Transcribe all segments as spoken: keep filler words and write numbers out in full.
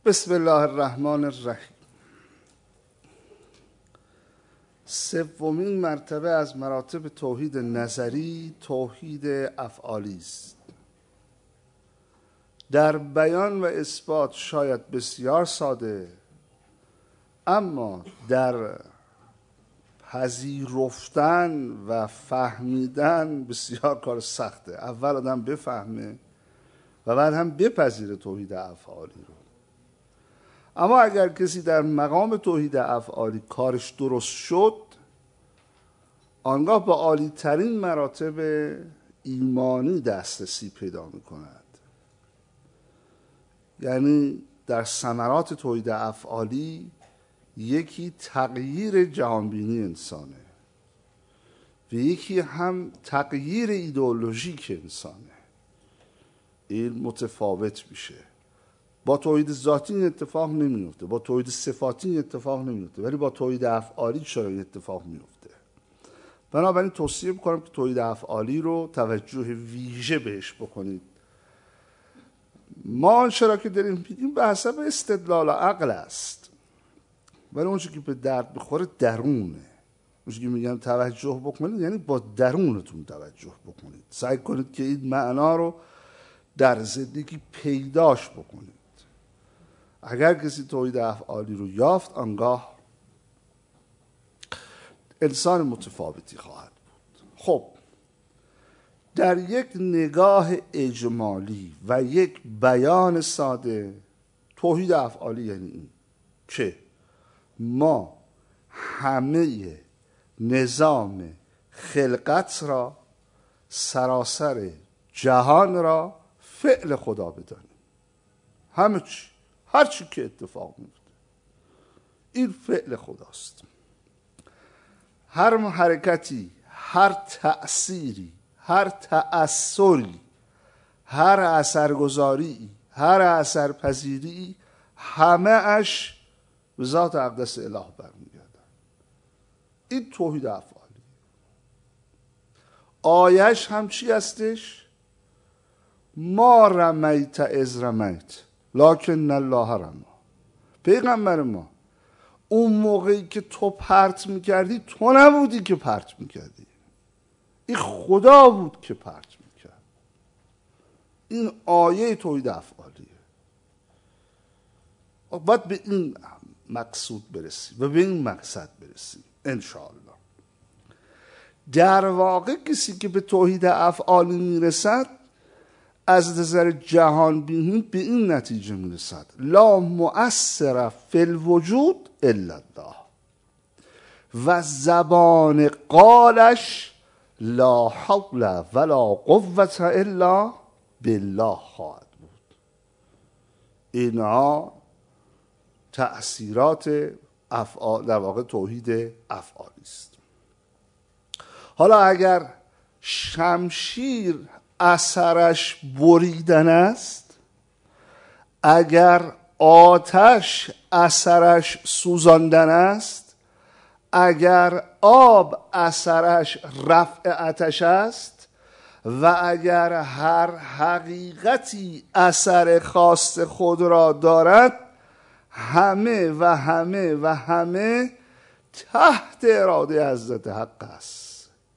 بسم الله الرحمن الرحیم. سومین مرتبه از مراتب توحید نظری توحید افعالی است. در بیان و اثبات شاید بسیار ساده، اما در پذیرفتن و فهمیدن بسیار کار سخته. اول آدم بفهمه و بعد هم بپذیره توحید افعالی رو. اما اگر کسی در مقام توحید افعالی کارش درست شد، آنگاه به عالی ترین مراتب ایمانی دسترسی پیدا می کند. یعنی در ثمرات توحید افعالی یکی تغییر جهانبینی انسانه و یکی هم تغییر ایدئولوژیک انسانه. این متفاوت میشه. با توحید ذاتی این اتفاق نمیفته، با توحید صفاتی این اتفاق نمیفته، ولی با توحید افعالی چرا این اتفاق میفته؟ بنابراین توصیه میکنم که توحید افعالی رو توجه ویژه بهش بکنید. ما چرا که داریم میگیم به حسب استدلال عقل است، ولی اون که به درد بخوره درونه. اون که میگم توجه بکنید یعنی با درونتون توجه بکنید. سعی کنید که این معنا رو در زندگی پیداش بکنید. اگر کسی توحید افعالی رو یافت، آنگاه انسان متفاوتی خواهد بود. خب در یک نگاه اجمالی و یک بیان ساده، توحید افعالی یعنی این که ما همه نظام خلقت را، سراسر جهان را فعل خدا بدانیم. همه چی، هر چی که اتفاق میفته این فعل خداست. هر حرکتی، هر تأثیری، هر تأثری، هر اثرگذاری، هر اثرپذیری، همه اش به ذات اقدس اله برمیگردن. این توحید افعالی. آیش هم چی هستش؟ ما رمیت از رمیت لکن الله رمی. پیغمبر ما، اون موقعی که تو پرت میکردی تو نبودی که پرت میکردی، این خدا بود که پرت میکرد. این آیه توحید افعالیه. باید به این مقصود برسیم و به این مقصد برسیم انشاءالله. در واقع کسی که به توحید افعالی میرسد از نظر جهان بینی به این نتیجه میرسد: لا مؤثر فی الوجود الا الله، و زبان قالش لا حول ولا قوة الا بالله خواهد بود. اینها تأثیرات افعال، در واقع توحید افعالی است. حالا اگر شمشیر اثرش بریدن است، اگر آتش اثرش سوزاندن است، اگر آب اثرش رفع آتش است، و اگر هر حقیقتی اثر خاص خود را دارد، همه و همه و همه تحت اراده حضرت حق است.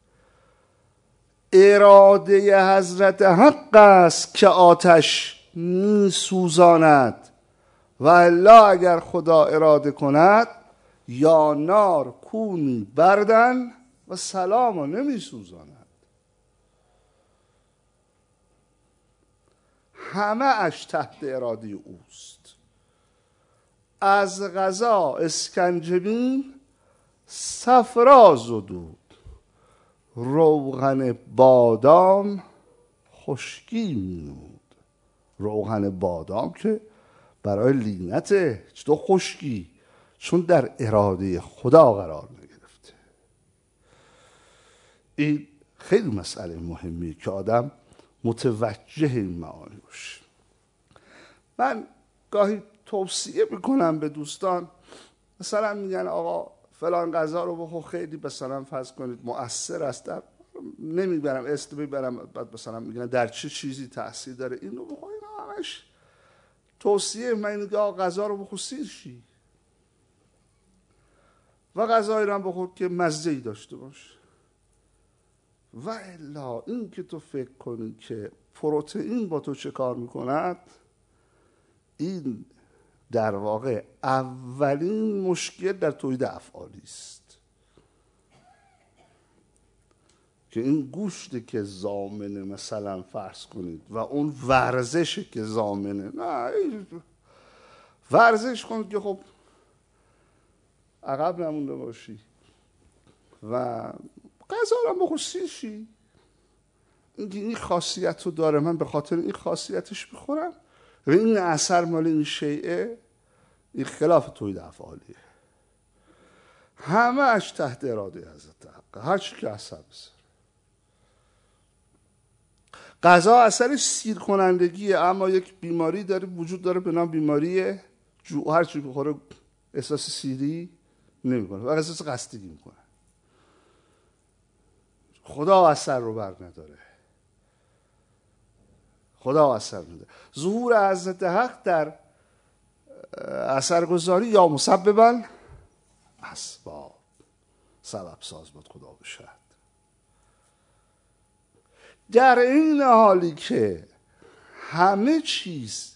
اراده حضرت حق است که آتش می سوزاند، و الا اگر خدا اراده کند یا نار کونی بردن و سلاما نمی سوزاند. همه اش تحت اراده اوست. از غذا اسکنجبین صفرا زدود، روغن بادام خشکی مینود. روغن بادام که برای لینته، چطور خشکی؟ چون در اراده خدا قرار نگرفته. این خیلی مسئله مهمیه که آدم متوجه این معانی باشه. من گاهی توصیه میکنم به دوستان، مثلا میگن آقا فلان غذا رو بخور، خیلی مثلا فرض کنید مؤثر است. در نمیبرم اسم میبرم، بعد مثلا میگن در چه چیزی تاثیر داره این رو بخور. اینا همش توصیه من اینه که غذا رو بخور سیر شی و غذایی رو هم بخور که مزه‌ای داشته باشه. و الا این که تو فکر کنی که پروتئین با تو چه کار میکند، این در واقع اولین مشکل در تولید افعالی است که این گوشتی که ضامنه مثلا فرض کنید و اون ورزشه که ضامنه، نه ورزش کنید که خب عقب نمونده باشی و غذا رو هم بخور سیر شی. اینکه این خاصیت رو داره، من به خاطر این خاصیتش بخورم و این اثر مال این شیعه، این خلاف تولید افعالیه، همه اش تحت اراده حضرت حق، هر چی که اثر بسر. غذا اثرش سیر کنندگیه، اما یک بیماری داره وجود داره به نام بیماری جو، هر چی بخوره احساس سیری نمیکنه و احساس قصدگی میکنه. خدا اثر رو بر نداره، خدا اثر نداره. ظهور حضرت حق در اثرگذاری یا مسبباً اسباب، سبب ساز بود خدا باشد. در این حالی که همه چیز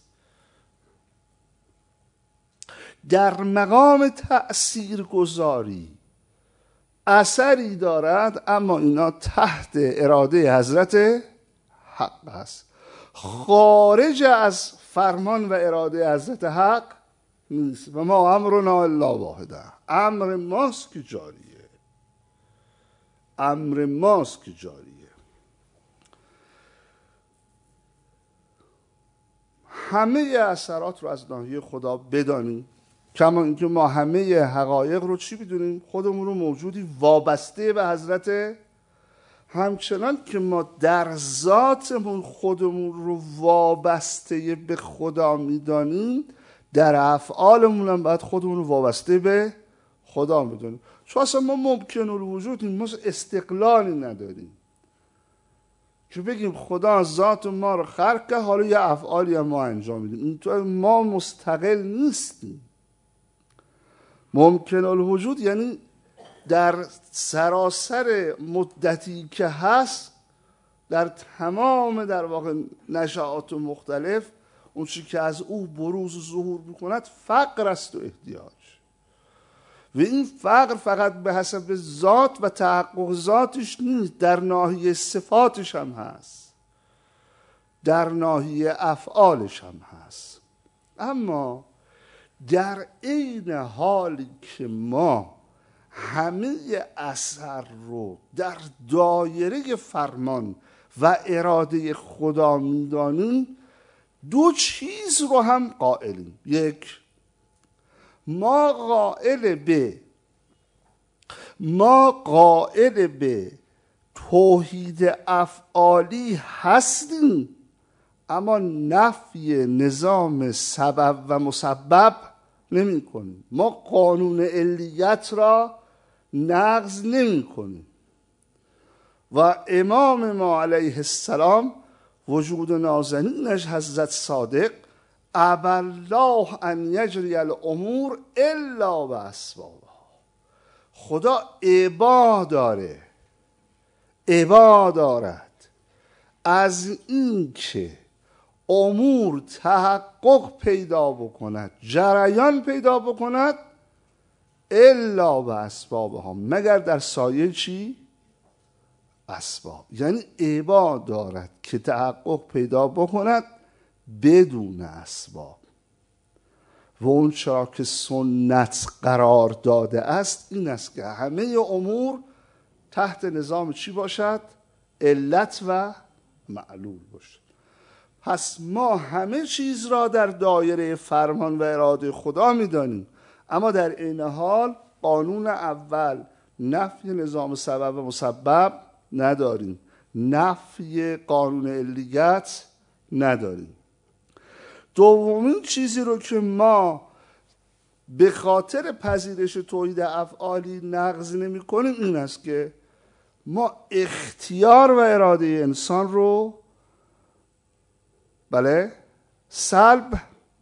در مقام تأثیر گذاری اثری دارد، اما اینا تحت اراده حضرت حق است، خارج از فرمان و اراده حضرت حق نیست. و ما امرنا الا واحده، امر ماست که جاریه، امر ماست که جاریه. همه اثرات رو از ناحیه خدا بدانیم، کما اینکه ما همه حقایق رو چی بدونیم؟ خودمون رو موجودی وابسته به حضرت، همچنان که ما در ذاتمون خودمون رو وابسته به خدا میدانیم، در افعالمون هم باید خودمون رو وابسته به خدا میدونیم. چون اصلا ما ممکن الوجودیم، ما استقلالی نداریم که بگیم خدا ذات ما رو خلق کرد، حالا یه افعالی هم ما انجام میدیم. اینطور ما مستقل نیستیم. ممکن الوجود یعنی در سراسر مدتی که هست، در تمام در واقع نشاط مختلف، اون چی که از او بروز و ظهور میکند فقر است و احتیاج. و این فقر فقط به حسب ذات و تحقق ذاتش نیست، در ناحیه صفاتش هم هست، در ناحیه افعالش هم هست. اما در عین حالی که ما همه اثر رو در دایره فرمان و اراده خدا میدانیم، دو چیز رو هم قائلیم. یک، ما قائل به ما قائل به توحید افعالی هستیم، اما نفی نظام سبب و مسبب نمی کنیم. ما قانون علیت را نقض نمی کنیم. و امام ما علیه السلام وجود نازنینش حضرت صادق، ابی الله ان یجری الامور الا باسبابها، خدا ابا داره، ابا دارد از این که امور تحقق پیدا بکند، جریان پیدا بکند، الا باسبابها، مگر در سایه چی؟ اسباب. یعنی ابا دارد که تحقق پیدا بکند بدون اسباب. و اون چرا که سنت قرار داده است این است که همه امور تحت نظام چی باشد؟ علت و معلول باشد. پس ما همه چیز را در دایره فرمان و اراده خدا میدانیم، اما در این حال قانون اول نفی نظام سبب و مسبب نداریم، نفی قانون علیت نداریم. دومین چیزی رو که ما به خاطر پذیرش توحید افعالی نقض نمی کنیم این است که ما اختیار و اراده انسان رو بله سلب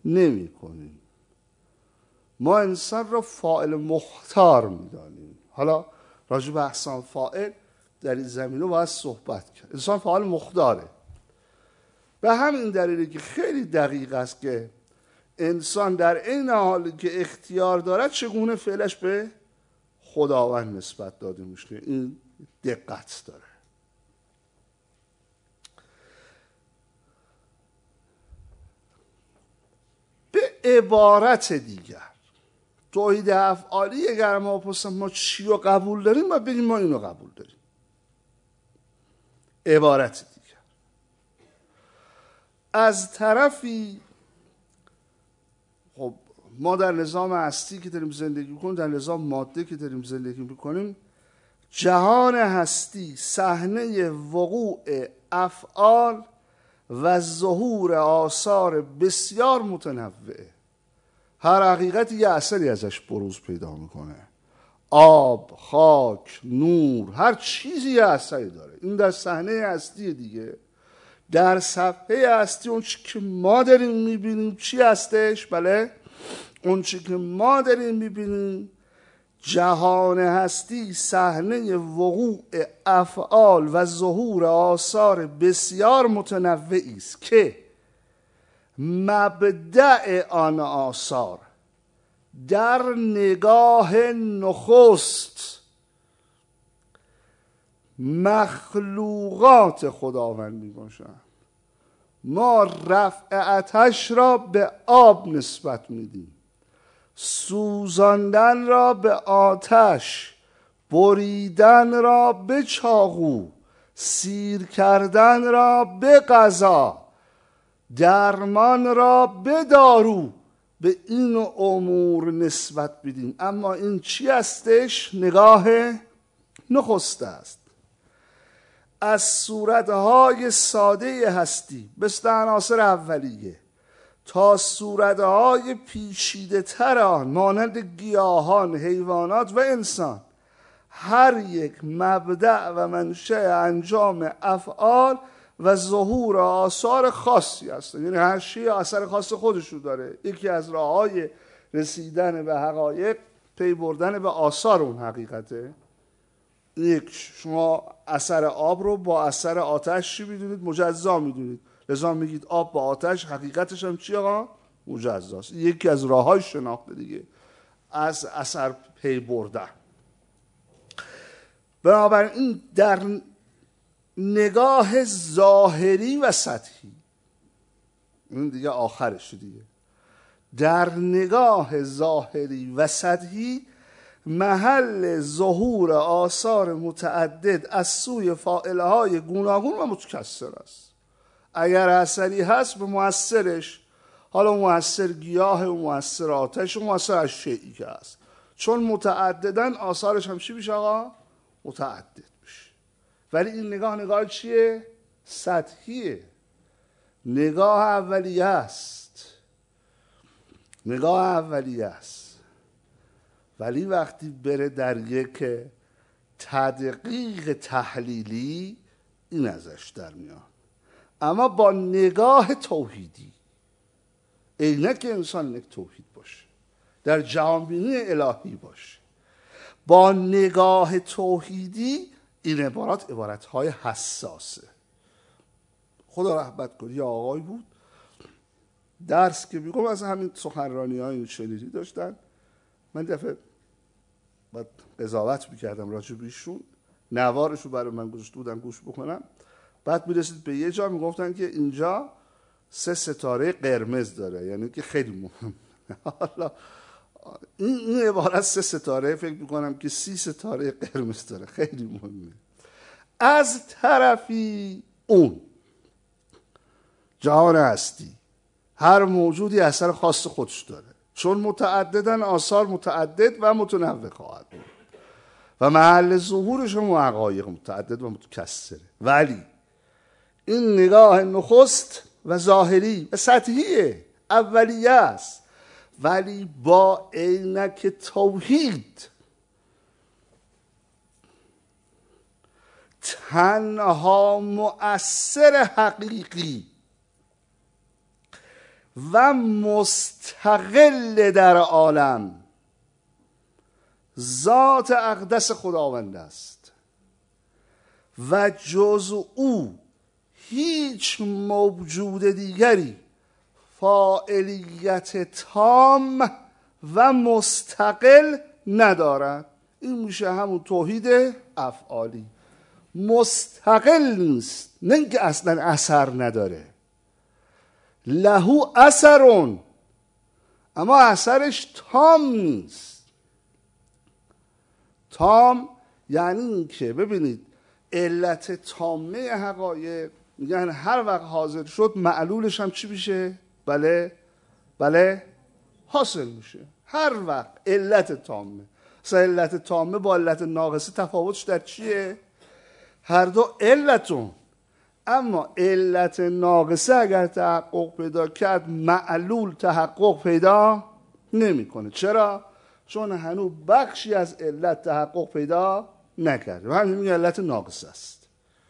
نمی کنیم. ما انسان را فاعل مختار میدانیم. حالا راجع به احسان فاعل در این زمینه باید صحبت کرد. انسان فاعل مختاره. به همین دلیلی که خیلی دقیق است که انسان در این حالی که اختیار دارد چگونه فعلش به خداوند نسبت داده میشه. این دقت داره. به عبارت دیگر توحید افعالی اگر ما بپرسیم ما چی رو قبول داریم ما بگیم ما اینو قبول داریم. عبارت دیگر از طرفی خب ما در نظام هستی که داریم زندگی میکنیم، در نظام ماده که داریم زندگی میکنیم، جهان هستی صحنه وقوع افعال و ظهور آثار بسیار متنوعه. هر حقیقتی یه اثری ازش بروز پیدا میکنه. آب، خاک، نور، هر چیزی یه اثری داره. این در صحنه هستی دیگه. در صفحه هستی اون چی که ما داریم میبینیم چی هستش؟ بله، اون چی که ما داریم میبینیم جهان هستی صحنه وقوع افعال و ظهور آثار بسیار متنوعی است که مبدأ آن آثار در نگاه نخست مخلوقات خداوند می باشند. ما رفع آتش را به آب نسبت میدیم، سوزاندن را به آتش، بریدن را به چاقو، سیر کردن را به قضا، درمان را به دارو، به این امور نسبت بدیم. اما این چی هستش؟ نگاه نخست است. از صورتهای ساده هستی مثل عناصر اولیه تا صورتهای پیچیده تر آن مانند گیاهان، حیوانات و انسان، هر یک مبدأ و منشأ انجام افعال و ظهور آثار خاصی هست. یعنی هر چیز اثر خاص خودش رو داره. یکی از راههای رسیدن به حقایق پی بردن به آثار اون حقیقته. یک، شما اثر آب رو با اثر آتش چی میدونید؟ مجزا میدونید. لذا میگید آب با آتش حقیقتش هم چی آقا؟ مجزاست. یکی از راههای شناخت دیگه از اثر پی بردن. بنابراین در نگاه ظاهری و سطحی، این دیگه آخرش دیگه، در نگاه ظاهری و سطحی محل ظهور آثار متعدد از سوی فاعلهای گوناگون و متکثر است. اگر اثری هست به مؤثرش، حالا مؤثر گیاه و مؤثر آتش و مؤثر از شیئی که هست، چون متعددن آثارش هم چی میشه آقا؟ متعدد میشه. ولی این نگاه نگاه چیه؟ سطحیه. نگاه اولیه است. نگاه اولیه است. ولی وقتی بره در یک تدقیق تحلیلی این ازش در میاد. اما با نگاه توحیدی، عینک انسان یک توحید باشه، در جهانبینی الهی باشه، با نگاه توحیدی این عبارات عبارتهای حساسه. خدا رحمت کنه، یه آقای بود درس که میگم از همین سخنرانی های شنیدی داشتن. من دفعه بعد قضاوت میکردم راجع بیشون، نوارش رو برای من گذاشته بودن گوش بکنم. بعد میرسید به یه جا میگفتن که اینجا سه ستاره قرمز داره، یعنی که خیلی مهم. حالا این این عبارت سه ستاره فکر میکنم که سی ستاره قرمز داره، خیلی مهمه. از طرفی اون جهان هستی هر موجودی اثر خاص خودش داره، چون متعددن آثار متعدد و متنوع خواهد بود و محل ظهورش هم حقایق متعدد و متکثره. ولی این نگاه نخست و ظاهری و سطحیه، اولیه است. ولی با عینک توحید تنها مؤثر حقیقی و مستقل در عالم ذات اقدس خداوند است و جز او هیچ موجود دیگری فاعلیت تام و مستقل ندارد. این میشه همون توحید افعالی. مستقل نیست، نه اینکه اصلا اثر نداره. لهو اثرون، اما اثرش تام نیست. تام یعنی این که ببینید علت تامه حقایق میگن هر وقت حاضر شد معلولش هم چی میشه؟ بله بله حاصل میشه. هر وقت علت تامه. مثلا علت تامه با علت ناقصه تفاوتش در چیه؟ هر دو علتون، اما علت ناقصه اگر تحقق پیدا کرد معلول تحقق پیدا نمیکنه. چرا؟ چون هنوز بخشی از علت تحقق پیدا نکرده و همین میگه علت ناقصه است.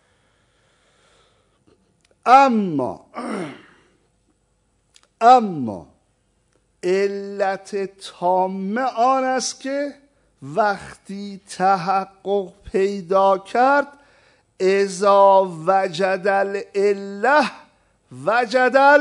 اما اما علت تامه آن است که وقتی تحقق پیدا کرد اذا وجد العله وجد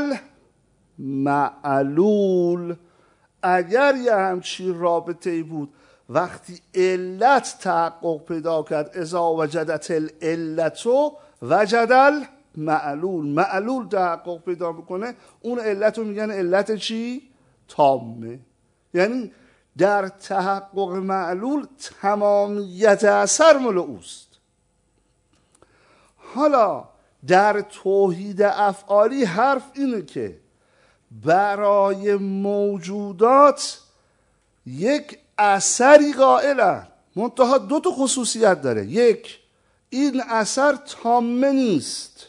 المعلول. اگر یه همچی رابطه‌ای بود وقتی علت تحقق پیدا کرد اذا وجدت العلت وجد المعلول، معلول تحقق پیدا میکنه، اون علت رو میگن علت چی؟ تامه. یعنی در تحقق معلول تمامیت اثر مال اوست. حالا در توحید افعالی حرف اینه که برای موجودات یک اثری قائلن، منتها دو تا خصوصیت داره. یک، این اثر تامه نیست،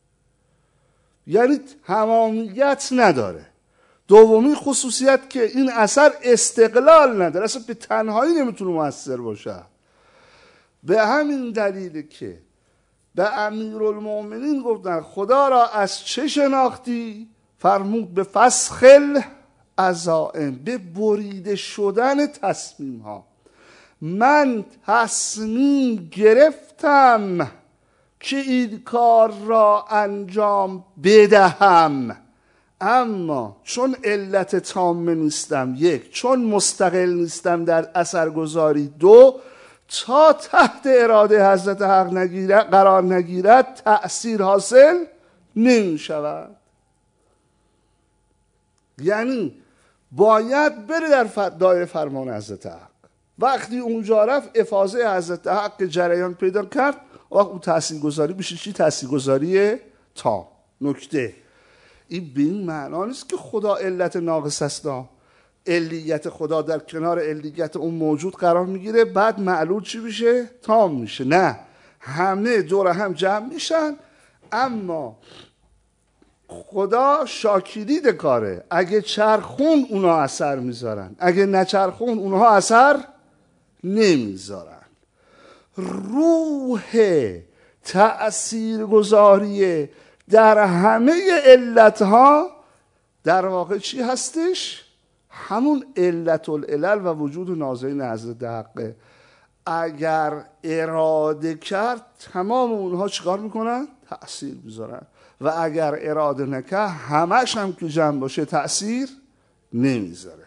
یعنی تمامیت نداره. دومی خصوصیت که این اثر استقلال نداره، اصلا به تنهایی نمیتونه مؤثر باشه. به همین دلیل که به امیرالمؤمنین گفتن خدا را از چه شناختی؟ فرمود به فسخ العزائم، به بریده شدن تصمیم ها. من تصمیم گرفتم که این کار را انجام بدهم، اما چون علت تامه نیستم، یک، چون مستقل نیستم در اثرگذاری، دو، تا تحت اراده حضرت حق نگیرد قرار نگیرد تأثیر حاصل نمی شود. یعنی باید بره در دایره فرمان حضرت حق. وقتی اونجا رفت افاضه حضرت حق جریان پیدا کرد، وقت اون تأثیرگذاری میشه چی؟ تأثیرگذاری تام. نکته این به این معنا نیست که خدا علت ناقص است. علیت خدا در کنار علیت اون موجود قرار میگیره، بعد معلول چی میشه؟ تام میشه. نه، همه دور هم جمع میشن، اما خدا شاکیدید کاره. اگه چرخون اونا اثر میذارن، اگه نچرخون اونها اثر نمیذارن. روح تأثیرگذاری در همه علتها در واقع چی هستش؟ همون علت العلل و وجود ناظرین حضرت حقه. اگر اراده کرد تمام اونها چیکار میکنن؟ تأثیر میذارن. و اگر اراده نکرد همش هم که جمع باشه تأثیر نمیذاره.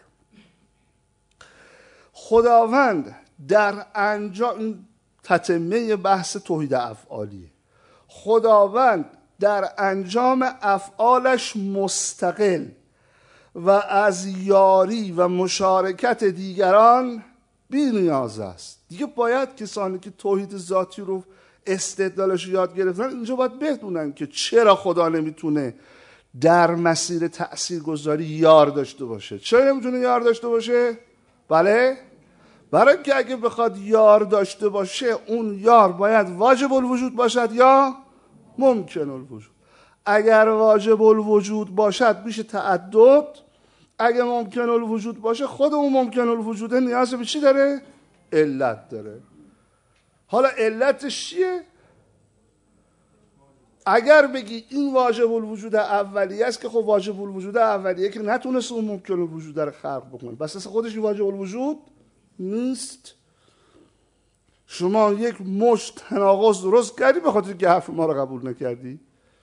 خداوند در انجام، این تتمه بحث توحید افعالیه، خداوند در انجام افعالش مستقل و از یاری و مشارکت دیگران بی نیاز است. دیگه باید کسانی که توحید ذاتی رو استدلالش رو یاد گرفتن اینجا باید بدونن که چرا خدا نمیتونه در مسیر تأثیرگذاری یار داشته باشه. چرا نمیتونه یار داشته باشه؟ بله، برای که اگه بخواد یار داشته باشه اون یار باید واجب الوجود باشد یا ممکن الوجود. اگر واجب الوجود باشد میشه تعدد، اگه ممکن الوجود باشه خود اون ممکن الوجوده نیاز به چی داره؟ علت داره. حالا علتش چیه؟ اگر بگی این واجب الوجود اولیه است که خب واجب الوجود اولیه که نتونست اون ممکن الوجود رو خلق بکنه، بس اصلا خودش واجب الوجود نیست. شما یک مشت تناقض درست کردی به خاطر که حرف ما رو قبول نکردی.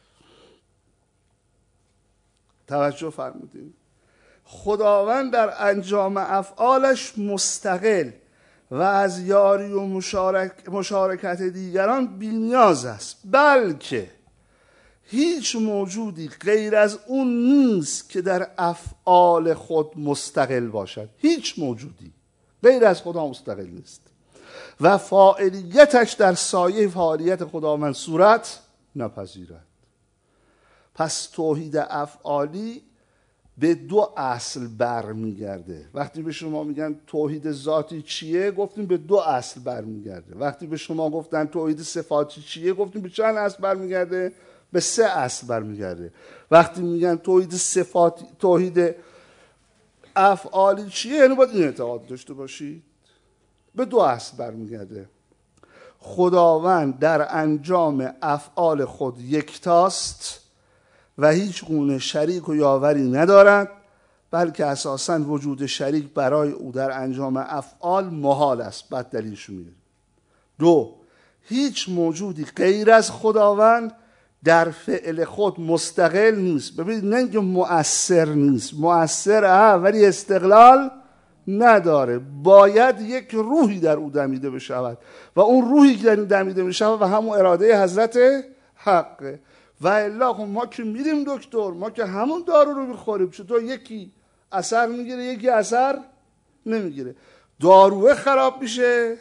توجه فرمودید. خداوند در انجام افعالش مستقل و از یاری و مشارک مشارکت دیگران بی‌نیاز است، بلکه هیچ موجودی غیر از اون نیست که در افعال خود مستقل باشد. هیچ موجودی غیر از خدا مستقل نیست و فاعلیتش در سایه فاعلیت خداوند صورت نپذیرد. پس توحید افعالی به دو اصل برمیگرده. وقتی به شما میگن توحید ذاتی چیه، گفتیم به دو اصل برمیگرده. وقتی به شما گفتن توحید صفاتی چیه، گفتیم به چند اصل برمیگرده؟ به سه اصل برمیگرده. وقتی میگن توحید صفاتی، توحید افعالی چیه، یعنی باید این اعتقاد داشته باشید به دو اصل برمیگرده. خداوند در انجام افعال خود یکتاست و هیچ گونه شریک و یاوری ندارد، بلکه اساساً وجود شریک برای او در انجام افعال محال است. بعد دلیلش میگه. دو، هیچ موجودی غیر از خداوند در فعل خود مستقل نیست. ببینید، نه اینکه مؤثر نیست، مؤثر ها ولی استقلال نداره. باید یک روحی در او دمیده بشود و اون روحی که در او دمیده بشود و همون اراده حضرت حقه. و الا ما که میریم دکتر، ما که همون دارو رو میخوریم، چطور یکی اثر میگیره یکی اثر نمیگیره؟ داروه خراب میشه،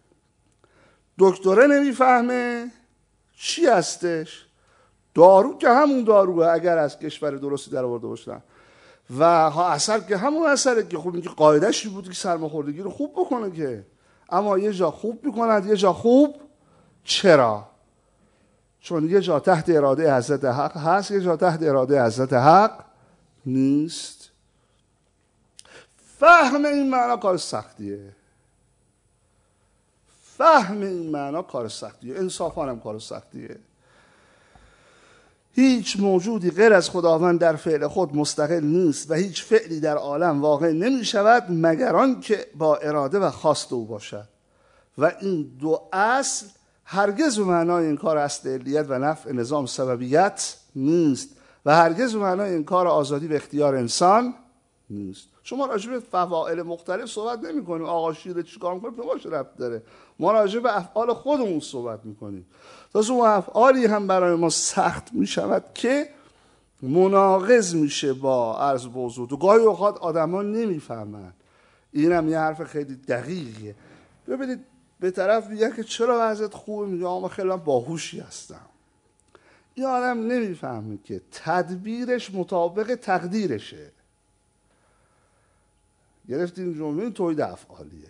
دکتره نمیفهمه چی هستش. دارو که همون داروه اگر از کشور درستی در آورده باشن، و ها اثر که همون اثره که. خب اینکه قاعده‌اش بود که سرماخوردگی رو خوب بکنه که، اما یه جا خوب میکند یه جا خوب. چرا؟ چون یه جا تحت اراده حضرت حق هست، یه جا تحت اراده حضرت حق نیست. فهم این معنا کار سختیه. فهم این معنا کار سختیه، انصافاً هم کار سختیه. هیچ موجودی غیر از خداوند در فعل خود مستقل نیست و هیچ فعلی در عالم واقع نمی شود مگر آن که با اراده و خواست او باشد. و این دو اصل هرگز به معنای انکار اصل علیت و نفع نظام سببیت نیست و هرگز به معنای انکار آزادی و اختیار انسان نیست. شما راجع به فواعل مختلف صحبت نمی کنیم. آقا شیر چیکار میکنه به ما چه ربط داره؟ ما راجع به افعال خودمون صحبت میکنیم. تازه اون افعالی هم برای ما سخت میشود که مناقض میشه با عرض به حضور. و گاهی اوقات آدما نمیفهمن. اینم یه حرف خیلی دقیقیه. ببینید، به طرف میگه که چرا وضعیت خوبه، میگه آقا خیلی باهوشی هستم. این آدم نمیفهمه که تدبیرش مطابق تقدیرشه. گرفتین جمله؟ این توحید افعالیه.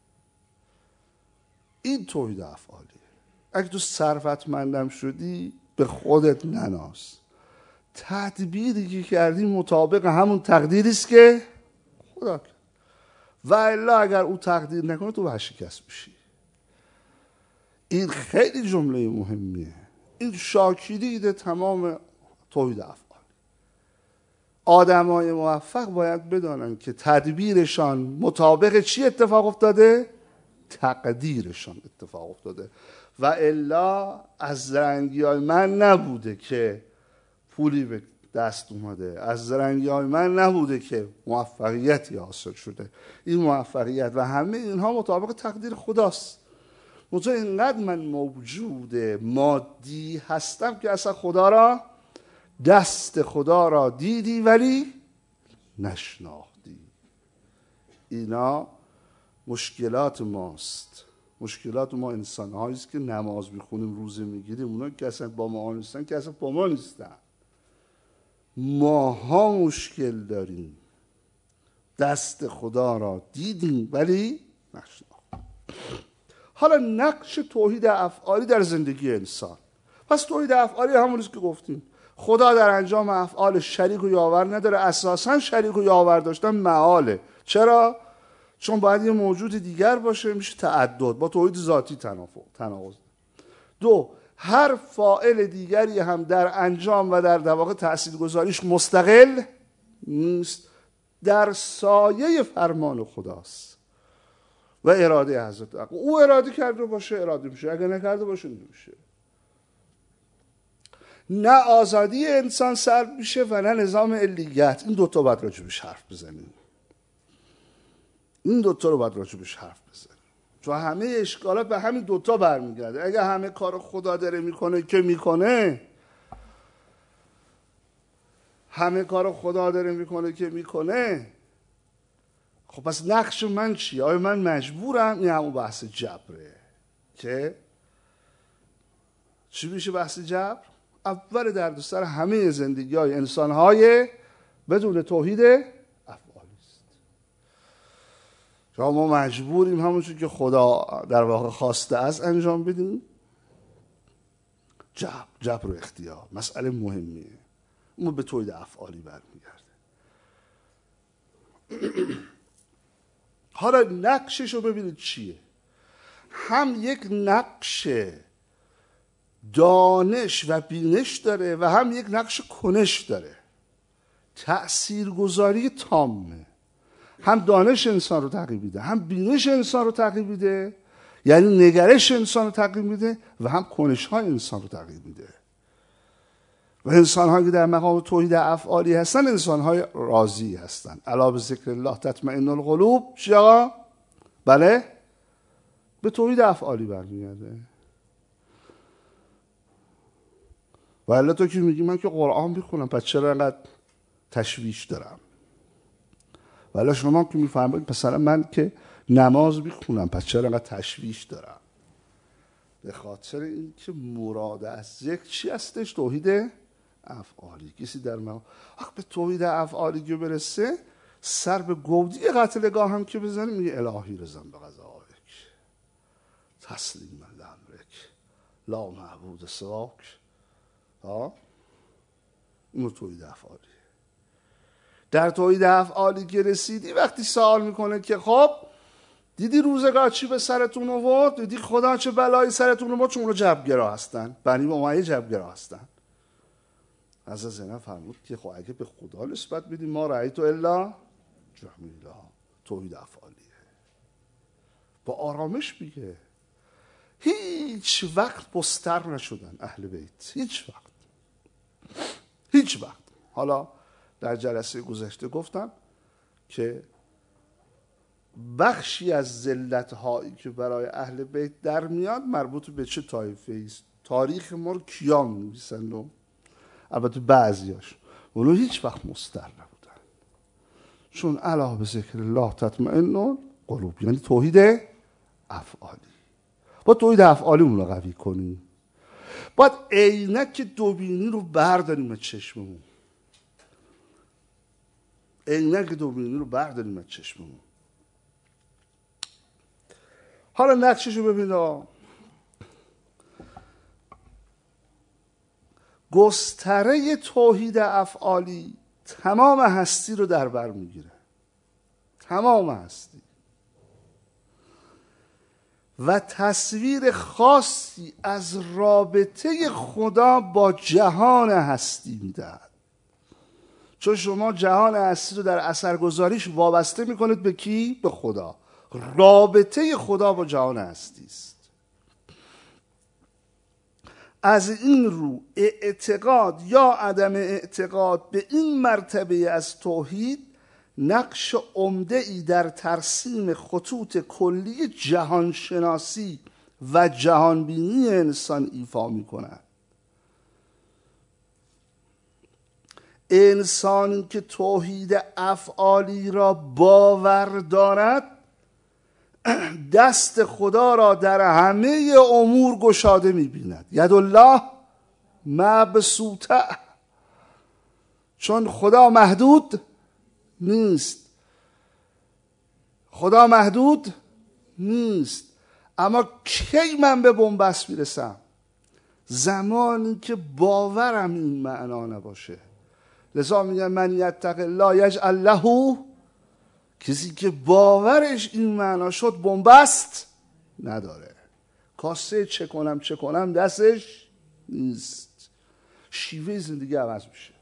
این توحید افعالیه. اگه تو ثروتمندم شدی به خودت نناز. تدبیری که کردی مطابق همون تقدیری است که خدا کرد. و الا اگر او تقدیر نکنه تو ورشکست میشی. این خیلی جمله مهمیه. این شاکیده تمام توحید افعال. آدمای موفق باید بدانن که تدبیرشان مطابق چی اتفاق افتاده؟ تقدیرشان اتفاق افتاده. و الا از زرنگی های من نبوده که پولی به دست اومده، از زرنگی های من نبوده که موفقیتی حاصل شده. این موفقیت و همه اینها مطابق تقدیر خداست. منتها اینقدر من موجود مادی هستم که اصلا خدا را، دست خدا را دیدی ولی نشناختی. اینا مشکلات ماست. مشکلات ما انسان هاییست که نماز میخونیم، روزه میگیریم، اونا که اصلا با ما نیستن که اصلا با ما نیستن. ماها مشکل داریم. دست خدا را دیدیم ولی نشناختیم. حالا نقش توحید افعالی در زندگی انسان. پس توحید افعالی همونیست که گفتیم. خدا در انجام افعال شریک و یاور نداره. اساساً شریک و یاور داشتن محاله. چرا؟ چون باید یه موجود دیگر باشه، میشه تعدد، با توحید ذاتی تناقض. دو، هر فاعل دیگری هم در انجام و در واقع تاثیرگذاریش مستقل نیست، در سایه فرمان خداست و اراده حضرت حق. او اراده کرده باشه اراده میشه، اگر نکرده باشه نمیشه. نه آزادی انسان سلب میشه و نه نظام علیت. این دوتا باید راجبش حرف بزنیم، این دوتا رو باید راجبش حرف بزنیم، چون همه اشکالات به همین دوتا برمیگرده. اگه همه کار خدا داره میکنه که میکنه، همه کار خدا داره میکنه که میکنه، خب پس نقش من چیه؟ آیا من مجبورم؟ این همون بحث جبره که چی میشه بحث جبر؟ اول دردسر همه زندگی های انسان های بدون توحید افعالی است. چون ما مجبوریم همونجور که خدا در واقع خواسته از انجام بدیم. جبر جبر و اختیار مسئله مهمیه، اما به توحید افعالی برمیگرده. حالا نقشش رو ببینید چیه. هم یک نقش دانش و بینش داره و هم یک نقش کنش داره. تأثیرگذاری تامه. هم دانش انسان رو تغییر میده، هم بینش انسان رو تغییر میده، یعنی نگرش انسان رو تغییر میده، و هم کنش های انسان رو تغییر میده. و انسان هایی که در مقام توحید افعالی هستن انسان های راضی هستن. الا بذکر الله تطمئن القلوب. چی آقا؟ بله، به توحید افعالی برمیگرده. و الا تو که میگی من که قرآن میخونم پس چرا انقدر تشویش دارم؟ و الا شما که میفهمید مثلا من که نماز میخونم پس چرا انقدر تشویش دارم؟ به خاطر اینکه مراد از ذکر چی هستش؟ توحید افعالی. کسی در مقام به توحید افعالی که برسه، سر به گودی قتلگاه هم که بزنه میگه الهی رضا به قضایک تسلیم لامرک لا معبود سواک. ها این توحید افعالی. در توحید افعالی که رسیدی، وقتی سوال میکنه که خب دیدی روزگار چی به سرتون آورد؟ دیدی خدا چه بلایی سرتون آورد؟ چون اونا جبرگرا هستن، بنی امیه جبرگرا هستن. حضرت زینب فرمود که خب اگه به خدا نسبت بدیم ما رأیت الا جمیلا. توحید افعالیه. با آرامش میگه هیچ وقت مستر نشدن اهل بیت، هیچ وقت، هیچ وقت. حالا در جلسه گذشته گفتم که بخشی از ذلت‌هایی که برای اهل بیت در میاد مربوط به چه طایفه‌ای است. تاریخ ما رو کیا می‌نویسن و البته بعضیاش اونو هیچ وقت مستر نبودن، چون الا بذکر الله تطمئن القلوب، یعنی توحید افعالی. با توحید افعالی اون رو قوی کنیم. باید عینک دوبینی رو برداریم از چشممون، عینک دوبینی رو برداریم از چشممون. حالا نقشش رو ببینید. گستره توحید افعالی تمام هستی رو در بر میگیره، تمام هستی، و تصویر خاصی از رابطه خدا با جهان هستی میدهد. چون شما جهان هستی رو در اثرگذاریش وابسته میکنید به کی؟ به خدا. رابطه خدا با جهان هستی است. از این رو اعتقاد یا عدم اعتقاد به این مرتبه از توحید نقش عمده ای در ترسیم خطوط کلی جهانشناسی و جهانبینی انسان ایفا می کند. انسانی که توحید افعالی را باور دارد دست خدا را در همه امور گشاده می‌بیند. ید الله مبسوطه، چون خدا محدود نیست. خدا محدود نیست. اما کی من به بنبست میرسم؟ زمانی که باورم این معنا نباشه. لذا میگن من یتق الله یجعل له، کسی که باورش این معنا شد بنبست نداره. کاسه چه کنم چه کنم دستش نیست. شیوه زندگی عوض میشه.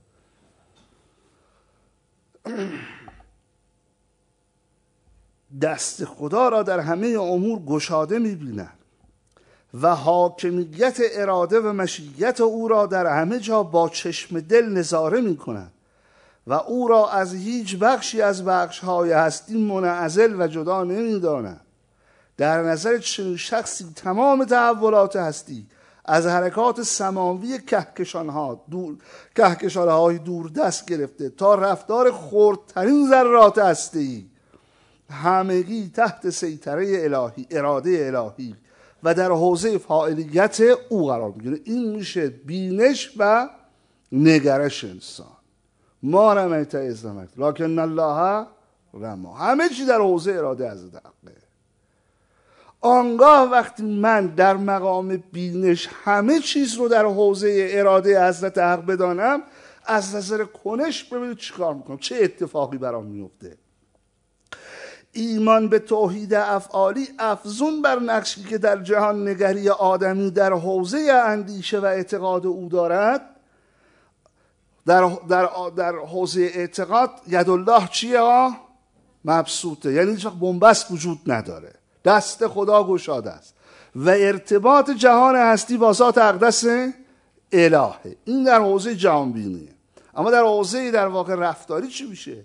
دست خدا را در همه امور گشاده میبینند و حاکمیت اراده و مشیت او را در همه جا با چشم دل نظاره میکنند و او را از هیچ بخشی از بخش‌های هستی منعزل و جدا نمی‌دانند. در نظر چنین شخصی تمام تحولات هستی از حرکات سماوی کهکشان‌ها دور کهکشان‌های دوردست گرفته تا رفتار خردترین ذرات هستی همگی تحت سیطره الهی، اراده الهی و در حوزه فاعلیت او قرار می‌گیره. این میشه بینش و نگرش انسان. ما رمیت اذ رمیت لکن الله رما. همه چی در حوزه اراده حضرت حقه. آنگاه وقتی من در مقام بینش همه چیز رو در حوزه اراده حضرت حق بدانم، از نظر کنش ببینید چی کار میکنم، چه اتفاقی برام میفته. ایمان به توحید افعالی افزون بر نقشی که در جهان نگری آدمی در حوزه اندیشه و اعتقاد او دارد، در در در حوزه اعتقاد یدالله چیه ها؟ مبسوطه، یعنی هیچ وقت بنبست وجود نداره، دست خدا گشاده است و ارتباط جهان هستی با ذات اقدس الهه. این در حوزه جهان بینیه. اما در حوزه در واقع رفتاری چی میشه؟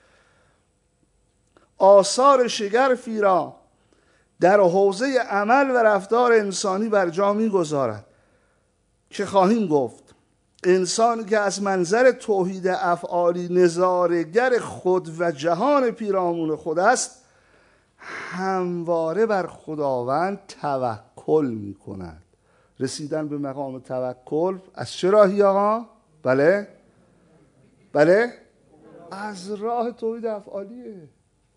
آثار شگرفی را در حوزه عمل و رفتار انسانی بر جا میگذارد که خواهیم گفت انسانی که از منظر توحید افعالی نظاره‌گر خود و جهان پیرامون خود است، همواره بر خداوند توکل می کند. رسیدن به مقام توکل از چه راهی آقا؟ بله؟ بله؟ از راه توحید افعالیه.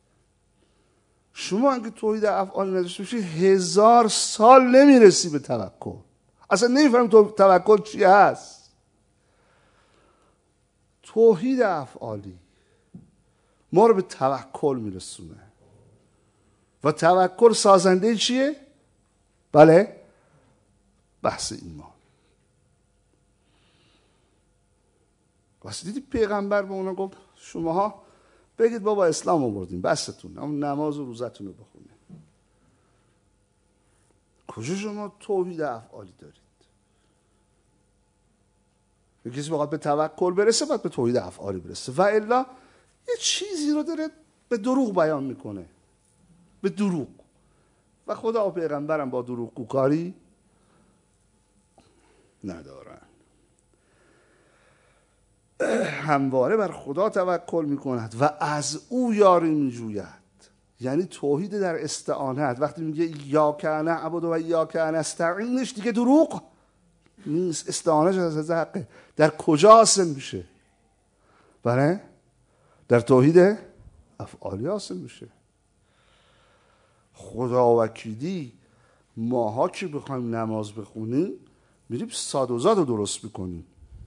شما اگه توحید افعالی نداشته باشی هزار سال نمیرسی به توکل. اصلا نمیفهمی توکل چی هست. توحید افعالی ما رو به توکل میرسونه و توکل سازنده چیه؟ بله؟ بحث ایمان. واسه دیدی پیغمبر به اونا گفت شماها بگید بابا اسلام آوردین بستون، اما نماز و روزتون رو بخونید. کجا شما توحید افعالی دارید؟ کسی بخواد به توکل برسه باید به توحید افعالی برسه و الا یه چیزی رو داره به دروغ بیان میکنه، به دروغ. و خدا و پیغمبرم با دروغ گوکاری ندارن. همواره بر خدا توکل میکند و از او یاری میجوید. یعنی توحید در استعانت. وقتی میگه یا کان عبد و یا کان استعینش دیگه دروغ نیست، استعانش از حقه. در کجا حاصل میشه؟ بله؟ در توحید افعالی حاصل میشه. خدا وکیلی ماها که بخوایم نماز بخونیم میریم صاد و زاد رو درست میکنیم.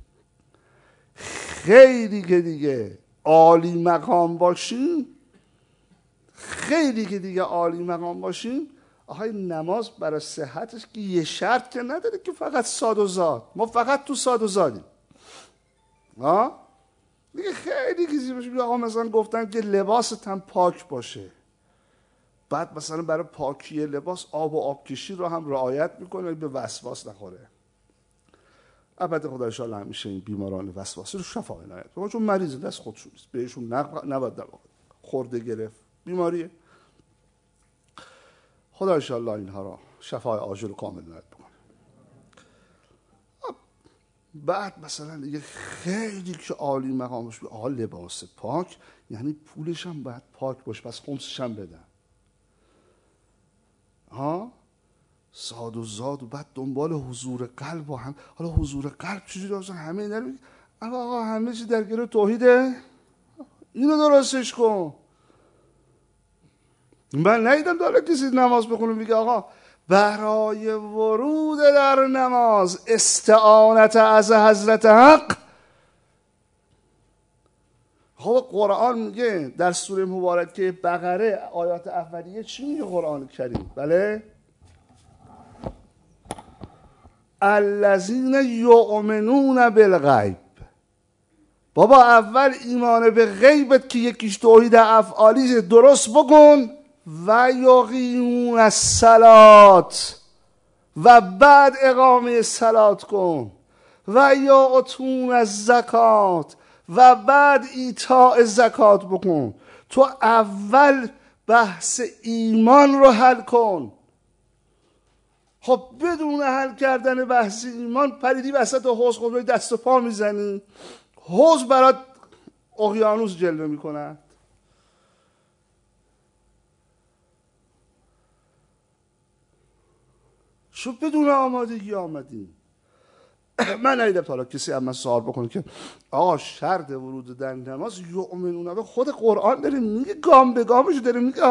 خیلی که دیگه عالی مقام باشیم خیلی که دیگه عالی مقام باشیم آهای نماز برای صحتش که یه شرط که نداره که فقط صاد و زاد. ما فقط تو صاد و زادیم. ها؟ دیگه خیلی کسی باشه آقا مثلا گفتن که لباست هم پاک باشه، بعد مثلا برای پاکی لباس آب و آبکشی رو هم رعایت میکنه به وسواس نخوره. البته خدا ان شاءالله همیشه این بیماران وسواسی رو شفا عنایت بکنه، چون مریض دست خودشون است، بهشون نباید در واقع خورده گرفت، بیماریه. خدا ان شاءالله اینها رو شفای عاجل و کامل عنایت بکنه. بعد مثلا دیگه خیلی که عالی مقامش به آل لباس پاک، یعنی پولش هم باید پاک باشه، پس خمسش هم بدن. ها؟ صاد و زاد و بعد دنبال حضور قلب و هم. حالا حضور قلب چجوری اصلا همه اینا رو بگید آقا همه چی در گروه توحیده، اینو درستش کن. من ندیدم داره کسی نماز بخونه میگه آقا برای ورود در نماز استعانت از حضرت حق. خب قرآن میگه در سوره مبارکه بقره آیات اولیه چی میگه قرآن کریم؟ بله الذین یؤمنون بالغیب. بابا اول ایمان به غیبت که یکیش توحید افعالی درست بکن و یقیمون الصلات و بعد اقامه صلات کن و یعطون الزکات و بعد ایتاء زکات بکن. تو اول بحث ایمان رو حل کن. خب بدون حل کردن بحث ایمان پریدی وسط حوض، خب دست و پا میزنی، حوض برات اقیانوس جلوه میکنه. شو بدون آمادگی آمدی. من ندیدم تا حالا کسی از من سوال بکنه که آقا شرط ورود در نماز یؤمنون به خود قرآن داره میگه، گام به گامش داره میگه.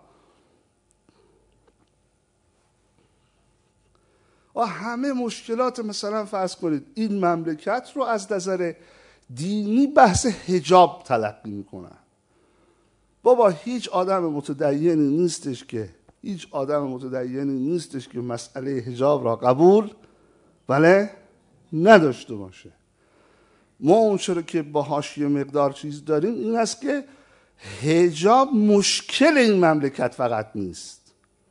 آه همه مشکلات مثلا فرض کنید این مملکت رو از نظر دینی بحث حجاب تلقی میکنن. بابا هیچ آدم متدینی نیستش که هیچ آدم متدینی نیستش که مسئله حجاب را قبول بله نداشته باشه. ما اون چرا که باهاش یه مقدار چیز داریم این است که حجاب مشکل این مملکت فقط نیست.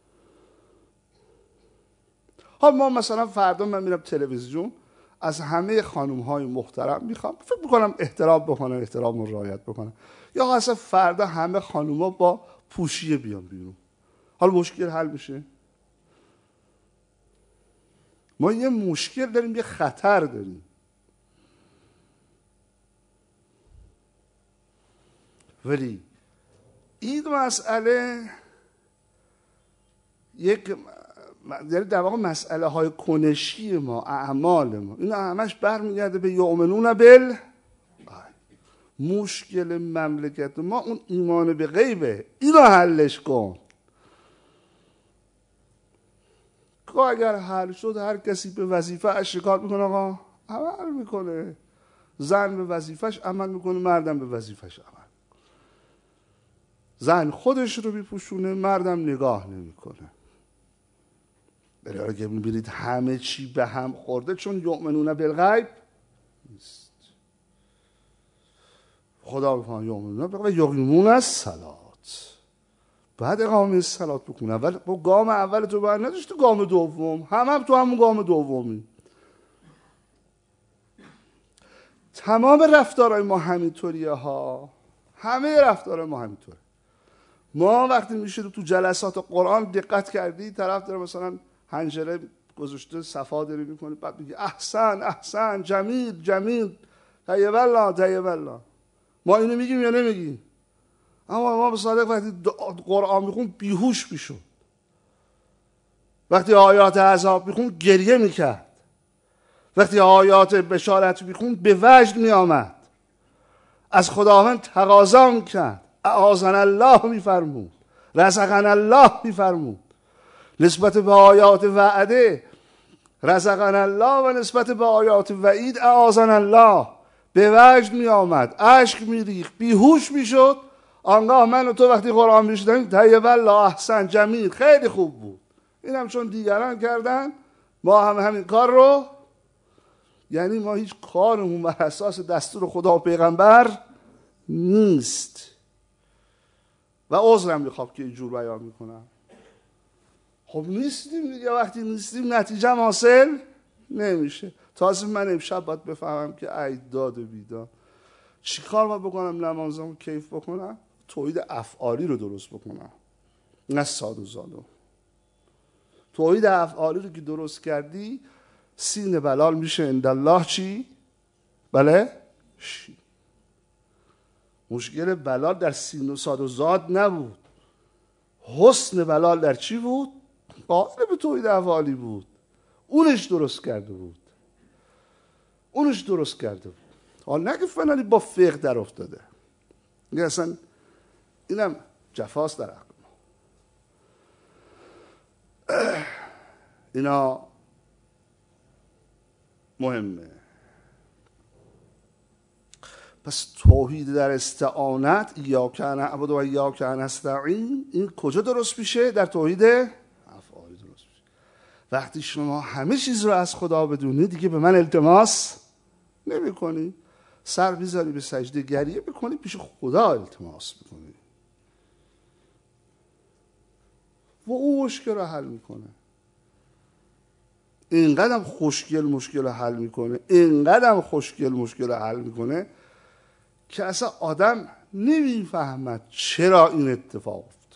ها ما مثلا فردا من میرم تلویزیون از همه خانوم های محترم میخوام فکر میکنم احترام بکنم، احترام رو رعایت بکنم، یا اصلا فردا همه خانوم ها با پوشیه بیان بیرون. حالا مشکل حل میشه؟ ما یه مشکل داریم، یه خطر داریم. ولی این مسئله یک در واقع مسئله های کنشی ما، اعمال ما، اینا همش برمیگرده به یؤمنون بال. مشکل مملکت ما اون ایمان به غیبه. اینو حلش کن. که اگر حل شد هر کسی به وظیفه اش شکار میکنه، آقا عمل میکنه. زن به وظیفهش عمل میکنه، مردم به وظیفهش عمل. زن خودش رو میپوشونه، مردم نگاه نمیکنه. بله اگه میبینید همه چی به هم خورده چون یؤمنون بالغیب نیست. خدا بفهم یؤمنون بالغیب یقیمون الصلات، بعد اقامه صلات بکنه. اول با گام اول تو باید نداشت، تو گام دوم هم هم تو همون گام دومی. تمام رفتارهای ما همینطوریه ها، همه رفتارهای ما همینطوره. ما وقتی میشه تو جلسات قرآن دقت کردی طرف داره مثلا حنجره گذاشته صفا داری میکنه، بعد میگه احسن احسن جمیل جمیل طیب الله طیب الله. ما اینو میگیم یا نمیگیم؟ اما ما به صادق وقتی قرآن میخون بیهوش میشد، وقتی آیات عذاب میخون گریه میکرد، وقتی آیات بشارت میخون به وجد میآمد، از خداوند تقاضا میکرد، اعاذنا الله میفرمود، رزقنا الله میفرمود. نسبت به آیات وعده رزقنا الله و نسبت به آیات وعید اعاذنا الله به وجد می آمد، اشک می ریخت، بیهوش می شد. آنگاه من و تو وقتی قرآن می شدیم طیب الله احسن جمیل خیلی خوب بود. این هم چون دیگران کردن ما هم همین کار رو، یعنی ما هیچ کارمون بر اساس دستور خدا و پیغمبر نیست. و عذرم میخوام که اینجور بیان میکنم. خب نیستیم دیگه، وقتی نیستیم نتیجه حاصل نمیشه. تازه من امشب باید بفهمم که ای داد و بیداد چی کار باید بکنم نمازمو کیف بکنم؟ توحید افعالی رو درست بکنم، نه ساد و زادو. توحید افعالی رو که درست کردی سین بلال میشه اندالله چی؟ بله؟ شی. مشکل بلال در سین و ساد و زاد نبود. حسن بلال در چی بود؟ قابل به توحید افعالی بود. اونش درست کرده بود. اونش درست کرده بود. حالا نگه فنالی با فقه در افتاده. میگه اصلا اینم جفاست در عقل ما. اینا مهمه. پس توحید در استعانت ایاک نعبد و ایاک نستعین این کجا درست میشه؟ در توحید افعالی درست میشه. وقتی شما همه چیز رو از خدا بدونی دیگه به من التماس نمی کنی، سر بیزاری به سجده گریه بکنی، پیش خدا التماس بکنی و اون مشکل رو حل میکنه. اینقدر خوشگل مشکل رو حل میکنه، اینقدر خوشگل مشکل رو حل میکنه که اصلا آدم نمیفهمد چرا این اتفاق افتاد.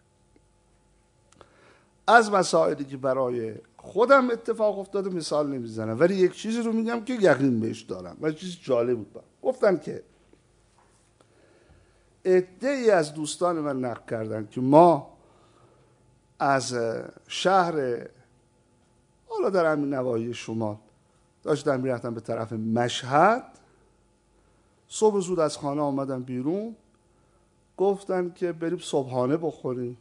از مسائلی که برای خودم اتفاق افتاده مثال نمیزنم، ولی یک چیزی رو میگم که یقین بهش دارم و چیز جالب بود. گفتن که عده‌ای از دوستان من نقل کردن که ما از شهر حالا در همین نواحی شمال داشتن میرفتن به طرف مشهد، صبح زود از خانه آمدن بیرون، گفتن که بریم صبحانه بخوریم.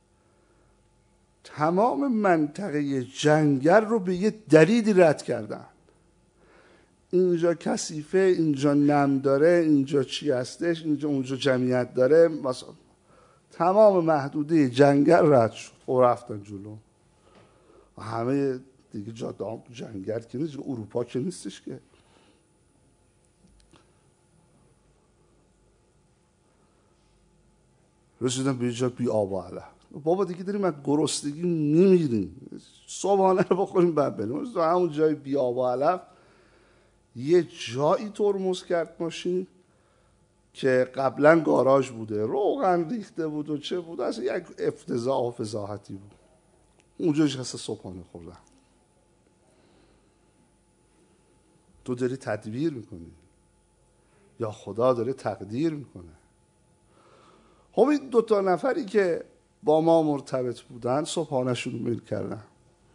تمام منطقه جنگل رو به یه دلیلی رد کردن. اینجا کثیفه، اینجا نم داره، اینجا چی هستش، اینجا اونجا جمعیت داره، مثلا تمام محدوده جنگل رد شد و رفتن جلو. همه دیگه جاده هم جنگل که نیست، اروپا که نیستش که. رسیدن به جا بی آب و علف. بابا دیگه داریم از گرسنگی نمیریم، صبحانه رو بخوریم بعد بریم. همون جای بی آب و علف یه جایی ترمز کرد ماشین که قبلا گاراژ بوده، روغن ریخته بود و چه بود، اصلا یک افتضاح و فضاحتی بود. اونجا نشسته صبحانه خوردن. تو داری تدبیر میکنی یا خدا داره تقدیر میکنه؟ خب این دو تا نفری که با ما مرتبط بودن صبحانه شروع میل کردن،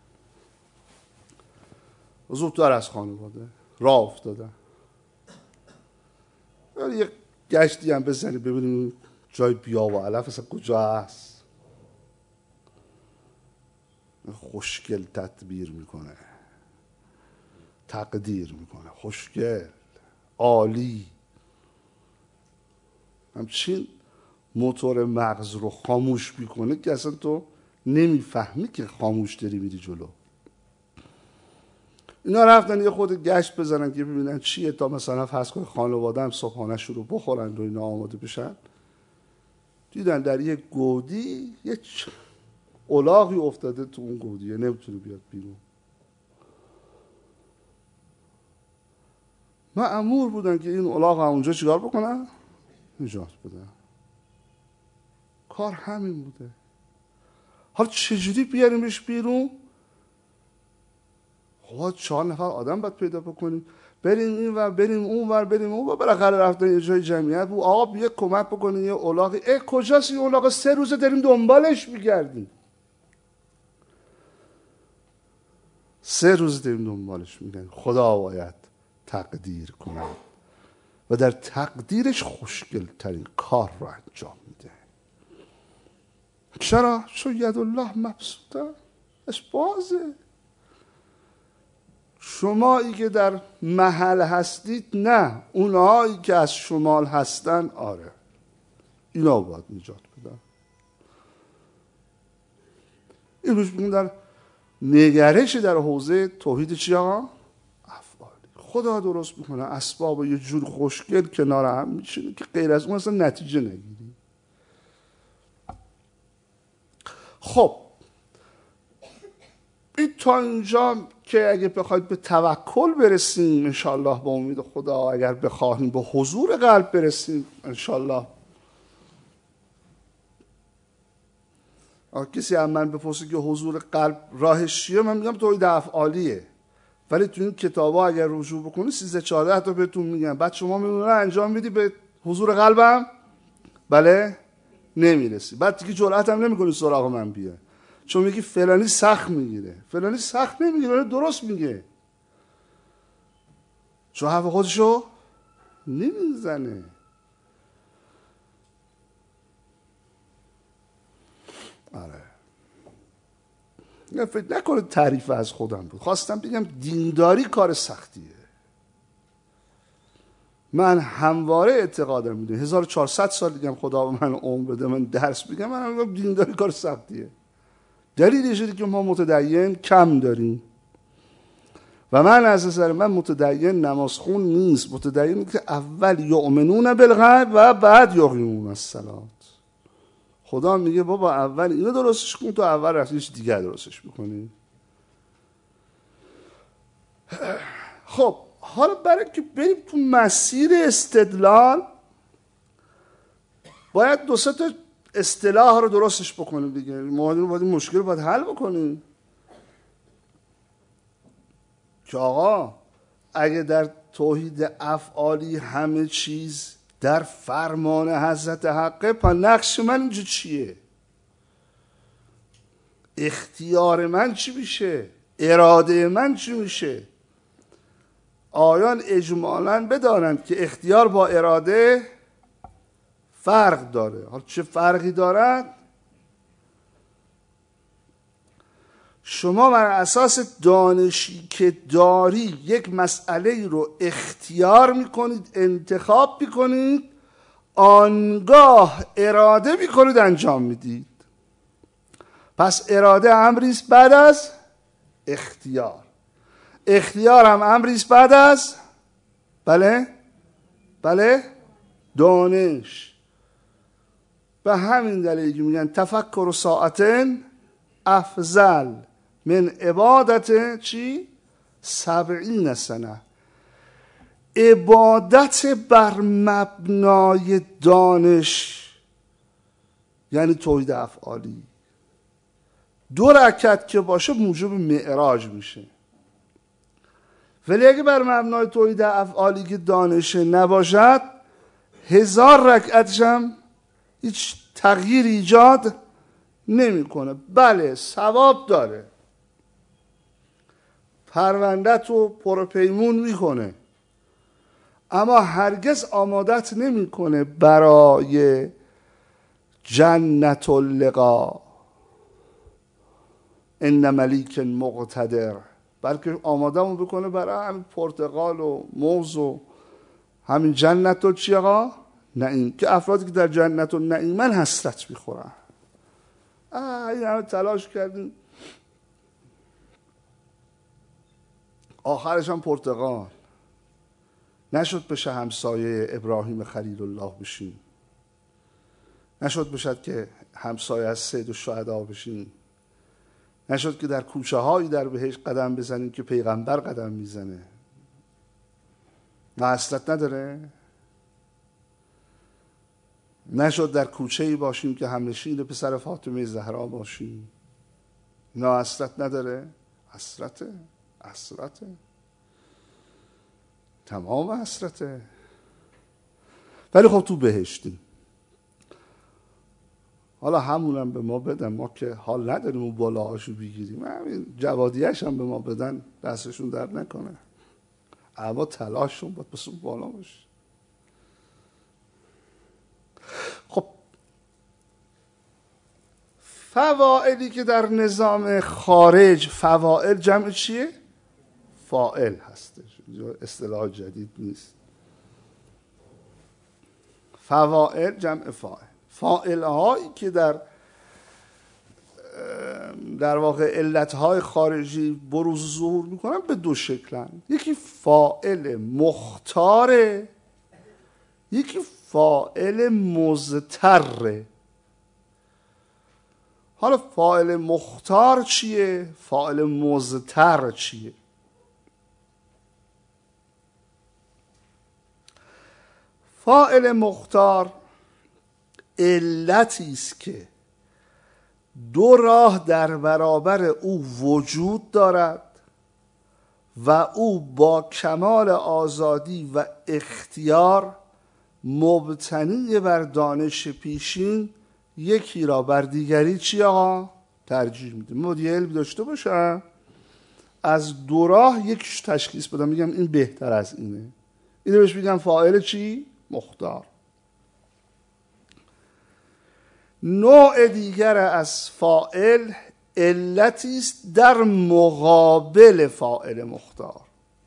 زودتر از خانواده راه افتادن. یه گشتی هم بزنی ببینیم جای بیا و علف اصلا کجا هست. خوشگل تدبیر میکنه، تقدیر میکنه، خوشگل، عالی. همچین موتور مغز رو خاموش میکنه که اصلا تو نمیفهمی که خاموش داری میری جلو. اینا رفتن یه خود گشت بزنن که ببینن چیه، تا مثلا فرض کن خانواده هم صبحانه شروع بخورن و اینا آماده بشن. دیدن در یه گودی یه الاغی افتاده تو اون گودیه، نمیتونه بیاد بیرون. مأمور بودن که این الاغ اونجا چیکار بکنن؟ نجات بدن. کار همین بوده. حالا چجوری بیاریمش بیرون؟ خب چهار نفر آدم باید پیدا بکنیم، بریم این ور بریم اون ور بریم اون ور. بالاخره رفتن یه جای جمعیت بود، آقا بیا کمک بکنین یه الاغی. اه کجاست این الاغ؟ سه روزه داریم دنبالش میگردیم. سه روز داریم دنبالش میگردیم. خدا باید تقدیر کنه و در تقدیرش خوشگل ترین کار رو انجام میده. چرا؟ چون ید الله مبسوطه، اش بازه. شمایی که در محل هستید نه، اونهایی که از شمال هستن آره، اینا باید نجات بدن. این روش بگیم در نگرش در حوزه توحید چی آقا؟ افعالی. خدا درست میکنه اسباب یه جور خوشگل کنار هم میشینه که غیر از اون اصلا نتیجه نگیری. خب این تا اینجا که اگه بخواید به توکل برسیم انشالله با امید خدا، اگر بخواهیم به حضور قلب برسیم انشالله. کسی هم من بپرسه که حضور قلب راهش چیه، من میگم توحید افعالیه، ولی تو این کتابا اگر رجوع بکنی سیزده چهارده تا بهتون میگم. بعد شما میمونه انجام میدی به حضور قلبم بله نمیرسی، بعد دیگه جرأت هم نمیکنی سراغ من بیا، چون میگی فلانی سخت میگیره. فلانی سخت نمیگیره، درست میگه، چون حرف خودشو نمیزنه. آره نه فکر نکنه تعریف از خودم بود، خواستم بگم دینداری کار سختیه. من همواره اعتقادم میده هزار و چهارصد سال دیگه خدا به من عمر بده من درس بگم، من میگم دینداری کار سختیه. دلیلش اینه که ما متدین کم داریم و من از نظر من متدین نمازخون نیست. متدین که اول یؤمنون بالغیب و بعد یقیمون الصلاة. خدا میگه بابا اول اینو درستش کن تو اول رفتیش دیگر درستش بکنی. خب حالا برای که بریم تو مسیر استدلال باید دو سه تا اصطلاح رو درستش بکنیم دیگه. ما باید این مشکل رو باید حل بکنیم که آقا اگه در توحید افعالی همه چیز در فرمان حضرت حقه، پس نقش من اینجا چیه؟ اختیار من چی میشه؟ اراده من چی میشه؟ آیان اجمالاً بدانند که اختیار با اراده فرق داره. حالا چه فرقی دارد؟ شما بر اساس دانشی که داری یک مسئله رو اختیار میکنید، انتخاب میکنید، آنگاه اراده میکنید، انجام میدید. پس اراده امریست بعد از اختیار، اختیار هم امریست بعد از بله بله دانش. به همین دلیل میگن تفکر ساعتن افضل من عبادت چی؟ سبعین سنه. عبادت بر مبنای دانش یعنی توحید افعالی دو رکعت که باشه موجب معراج میشه. ولی اگه بر مبنای توحید افعالی که دانش نباشد، هزار رکعتش هم هیچ تغییر ایجاد نمیکنه. بله ثواب داره، پرونده تو پرپیمون میکنه، اما هرگز آمادت نمیکنه برای جنت اللقا ان ملیک مقتدر، بلکه آمادمون بکنه برای همین پرتقال و موز و همین جنت و چی آقا؟ نعیم، که افرادی که در جنت و نعیمن حسرت میخورن. آه این همه تلاش کردیم آخرش هم پرتقال نشد بشه همسایه ابراهیم خلیل الله بشین، نشد بشد که همسایه از سید الشهدا بشین، نشد که در کوچه هایی در بهشت قدم بزنیم که پیغمبر قدم میزنه. نه حسرت نداره؟ نشد در کوچه‌ای باشیم که همنشین پسر فاطمه زهرا باشیم. نه حسرت نداره؟ حسرته، حسرته، تمام حسرته. ولی خب تو بهشتیم. حالا همونم به ما بدن، ما که حال نداریم اون بالاهاشو بگیریم، همین جوادیهش هم به ما بدن دستشون درد نکنه، اما تلاششون باید بس اون بالا باشه. خب فواعلی که در نظام خارج، فواعل جمع چیه؟ فاعل هستش، اصطلاح جدید نیست. فواعل جمع فاعل. فاعل هایی که در در واقع علت های خارجی بروز ظهور میکنن به دو شکلن. یکی فاعل مختاره، یکی فاعل مضطره. حالا فاعل مختار چیه؟ فاعل مضطر چیه؟ فاعل مختار علتی است که دو راه در برابر او وجود دارد و او با کمال آزادی و اختیار مبتنی بر دانش پیشین یکی را بر دیگری چی آقا؟ ترجیح میده. مدی علم داشته باشم از دو راه یکیش تشخیص بدم، میگم این بهتر از اینه، اینو بهش میگم فاعل چی؟ مختار. نوع دیگر از فاعل علتی است در مقابل فاعل مختار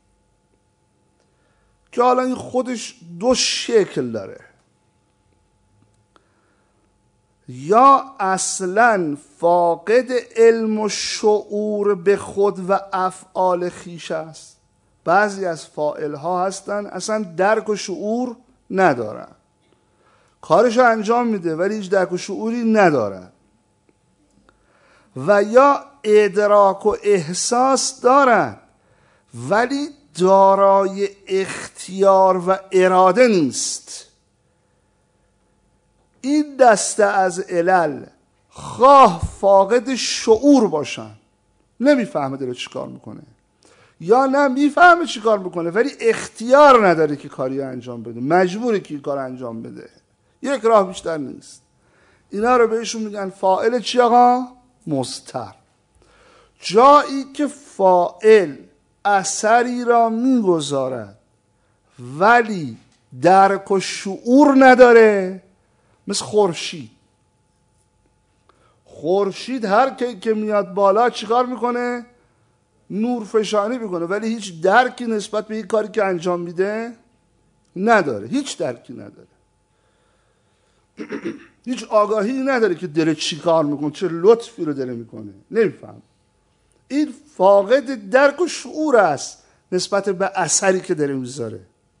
که حالا این خودش دو شکل داره. یا اصلا فاقد علم و شعور به خود و افعال خیش است. بعضی از فاعل ها هستن اصلا درک و شعور ندارن، کارشو انجام میده ولی هیچ درک و شعوری ندارن. و یا ادراک و احساس دارن ولی دارای اختیار و اراده نیست. این دسته از علل خواه فاقد شعور باشن، نمیفهمه داره چی کار میکنه، یا نه میفهمه چی کار میکنه ولی اختیار نداره که کاری انجام بده، مجبوره که کار انجام بده، یک راه بیشتر نیست. اینا رو بهشون میگن فاعل چی آقا؟ مضطر. جایی که فاعل اثری را میگذارد ولی درک و شعور نداره، مثل خورشید. خورشید هر کی که میاد بالا چیکار میکنه؟ نور فشانی میکنه ولی هیچ درکی نسبت به این کاری که انجام میده نداره، هیچ درکی نداره، هیچ آگاهی نداره که داره چی کار میکنه، چه لطفی رو داره میکنه، نمیفهم. این فاقد درک و شعور است نسبت به اثری که داره میذاره.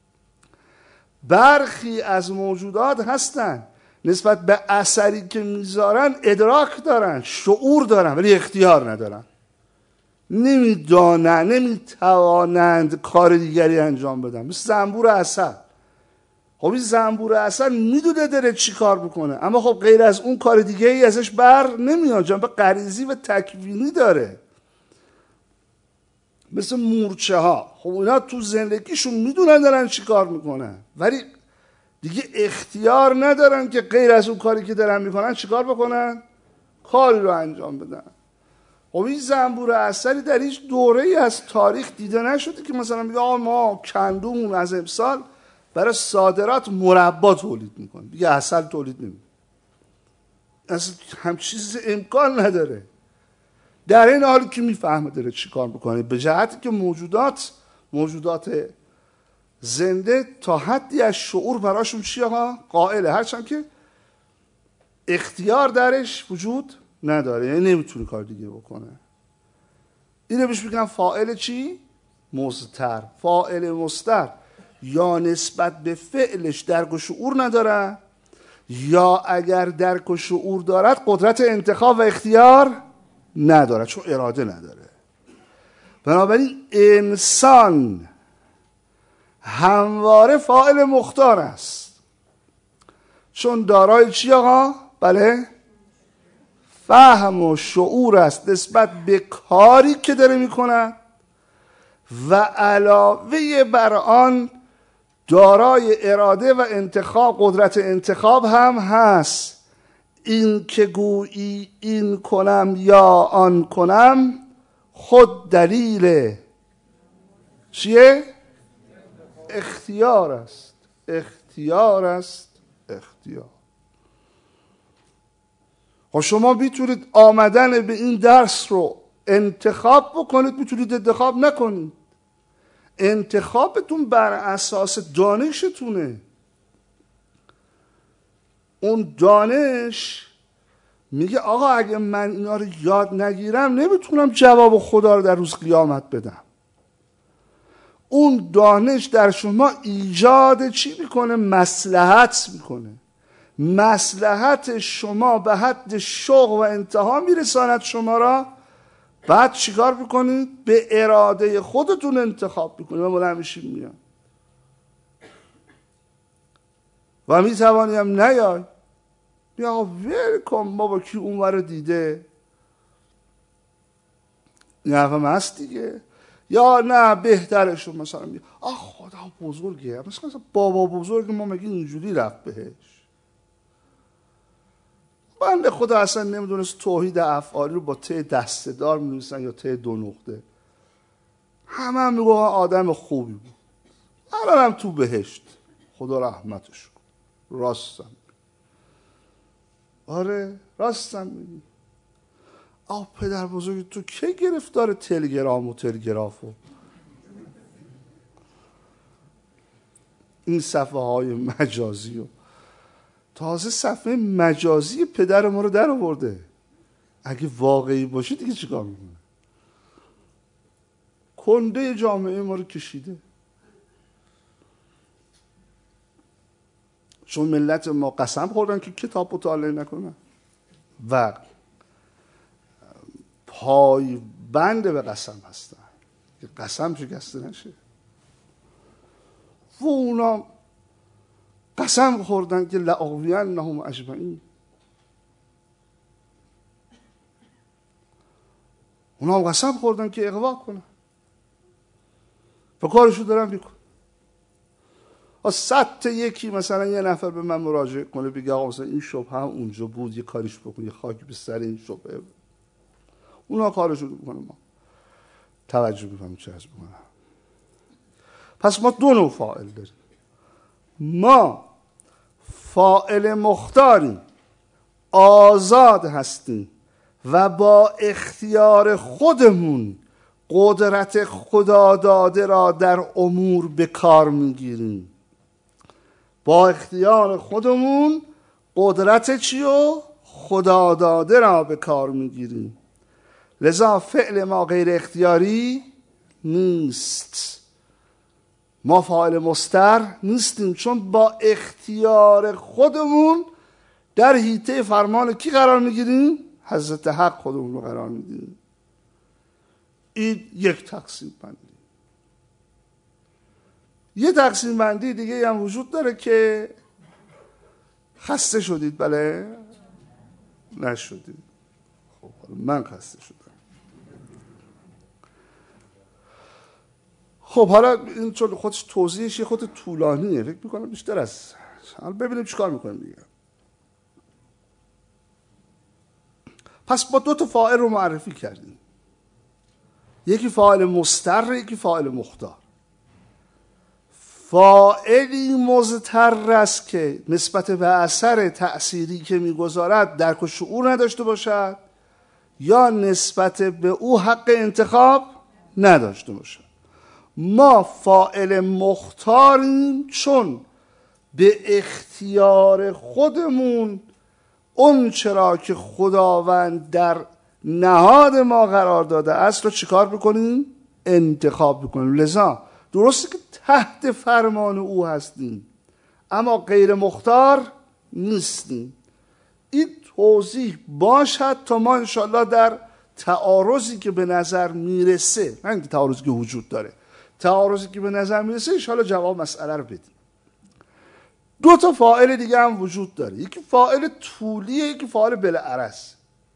برخی از موجودات هستن نسبت به اثری که میذارن ادراک دارن، شعور دارن ولی اختیار ندارن، نمیدانن، نمیتوانند کار دیگری انجام بدن. مثل زنبور عسل. خب این زنبور عسل میدونه داره چی کار میکنه اما خب غیر از اون کار دیگه ای ازش بر نمیاد، جنبه غریزی و تکوینی داره. مثل مورچه ها، خب اینا تو زندگیشون میدونن دارن چی کار میکنن ولی دیگه اختیار ندارن که غیر از اون کاری که دارن میکنن چی کار بکنن؟ کاری رو انجام بدن. خب این زنبور عسلی در هیچ دوره ای از تاریخ دیده نشده که مثلا بگه آقا ما کندومون از امسال برای صادرات مربا تولید میکنه، دیگه عسل تولید نمیکنه. اصلا هم چیز امکان نداره. در این حالی که میفهمه داره چی کار میکنه، به جهتی که موجودات موجودات زنده تا حدی از شعور براشون چی آقا؟ قائله، هرچند که اختیار درش وجود نداره، یعنی نمیتونه کار دیگه بکنه. اینو بهش میگن فاعل چی؟ مضطر. فاعل مضطر یا نسبت به فعلش درک و شعور نداره یا اگر درک و شعور دارد قدرت انتخاب و اختیار نداره چون اراده نداره. بنابراین انسان همواره فاعل مختار است چون دارای چی آقا؟ بله، فهم و شعور است نسبت به کاری که داره میکنه و علاوه بر آن دارای اراده و انتخاب، قدرت انتخاب هم هست. این که گویی این کنم یا آن کنم خود دلیل چیه؟ اختیار است. اختیار است. اختیار. خب شما میتونید آمدن به این درس رو انتخاب بکنید، میتونید انتخاب نکنید. انتخابتون بر اساس دانشتونه. اون دانش میگه آقا اگه من اینا رو یاد نگیرم نمیتونم جواب خدا رو در روز قیامت بدم. اون دانش در شما ایجاد چی میکنه؟ مصلحت میکنه. مصلحت شما به حد شوق و انتها میرساند شما را، بعد چیکار میکنید؟ به اراده خودتون انتخاب میکنید و بلند میشید میان و میتوانیم نیای بیا ول کن بابا کی اون رو دیده، نفهم هست دیگه، یا نه بهترشون مثلا بیا آه خدا بزرگه، مثلا بابا بزرگ ما مگه اینجوری رفت بهش. بنده خدا اصلا نمیدونست توحید افعالی رو با ته دسته دار می‌نویسن یا ته دو نقطه. همه هم میگن آدم خوبی بود، الان هم تو بهشت، خدا رحمتش کن. راستم آره راستم میگی. آه پدر بزرگ تو کی گرفتار تلگرام و تلگراف و این صفحه های مجازی و تازه صفحه مجازی پدر ما رو در آورده. اگه واقعی باشه دیگه چیکار میکنه؟ کنده جامعه ما رو کشیده. چون ملت ما قسم خوردن که کتاب مطالعه نکنن و پای بند به قسم هستن که قسم شکسته نشه. و اونا قسم خوردن که لآغوینهم اجمعین. اونا هم قسم خوردن که اغوا کنن و کارشو دارن میکن. از صد تا یکی مثلا یه نفر به من مراجعه کنه بگه آقا مثلا این شبهه هم اونجا بود، یه کاریش بکن، یه خاکی به سر این شبهه. اونا کارشو میکنه، ما توجه میکنم چه از بکنم. پس ما دو نوع فاعل داریم. ما فاعل مختاریم، آزاد هستیم و با اختیار خودمون قدرت خدا داده را در امور به کار میگیریم. با اختیار خودمون قدرت چیو؟ خدا داده را به کار میگیریم. لذا فعل ما غیر اختیاری نیست. ما فاعل مستر نیستیم، چون با اختیار خودمون در حیطه فرمان کی قرار میگیریم؟ حضرت حق خودمون رو قرار میگیریم. این یک تقسیم بندی. یه تقسیم بندی دیگه هم وجود داره که خسته شدید؟ بله نشدید. خب من خسته شدم. خب حالا این چون خودش توضیحش یه خود طولانیه، فکر میکنم بیشتر از حالا ببینیم چیکار میکنیم دیگه. پس با دو تا فاعل رو معرفی کردیم، یکی فاعل مستر، یکی فاعل مختار. فاعلی مضطر است که نسبت به اثر تأثیری که میگذارد درک و شعور نداشته باشد یا نسبت به او حق انتخاب نداشته باشد. ما فاعل مختاریم چون به اختیار خودمون اون چرا که خداوند در نهاد ما قرار داده است رو چیکار بکنیم؟ انتخاب بکنیم. لذا درسته که تحت فرمان او هستیم اما غیر مختار نیستیم. این توضیح باشد تا ما انشاءالله در تعارضی که به نظر میرسه، نه اینکه تعارضی که وجود داره، تعارضی که به نظر میرسه انشاءالله جواب مسئله رو بدیم. دو تا فاعل دیگه هم وجود داره، یکی فاعل طولیه، یکی فاعل بالعرض.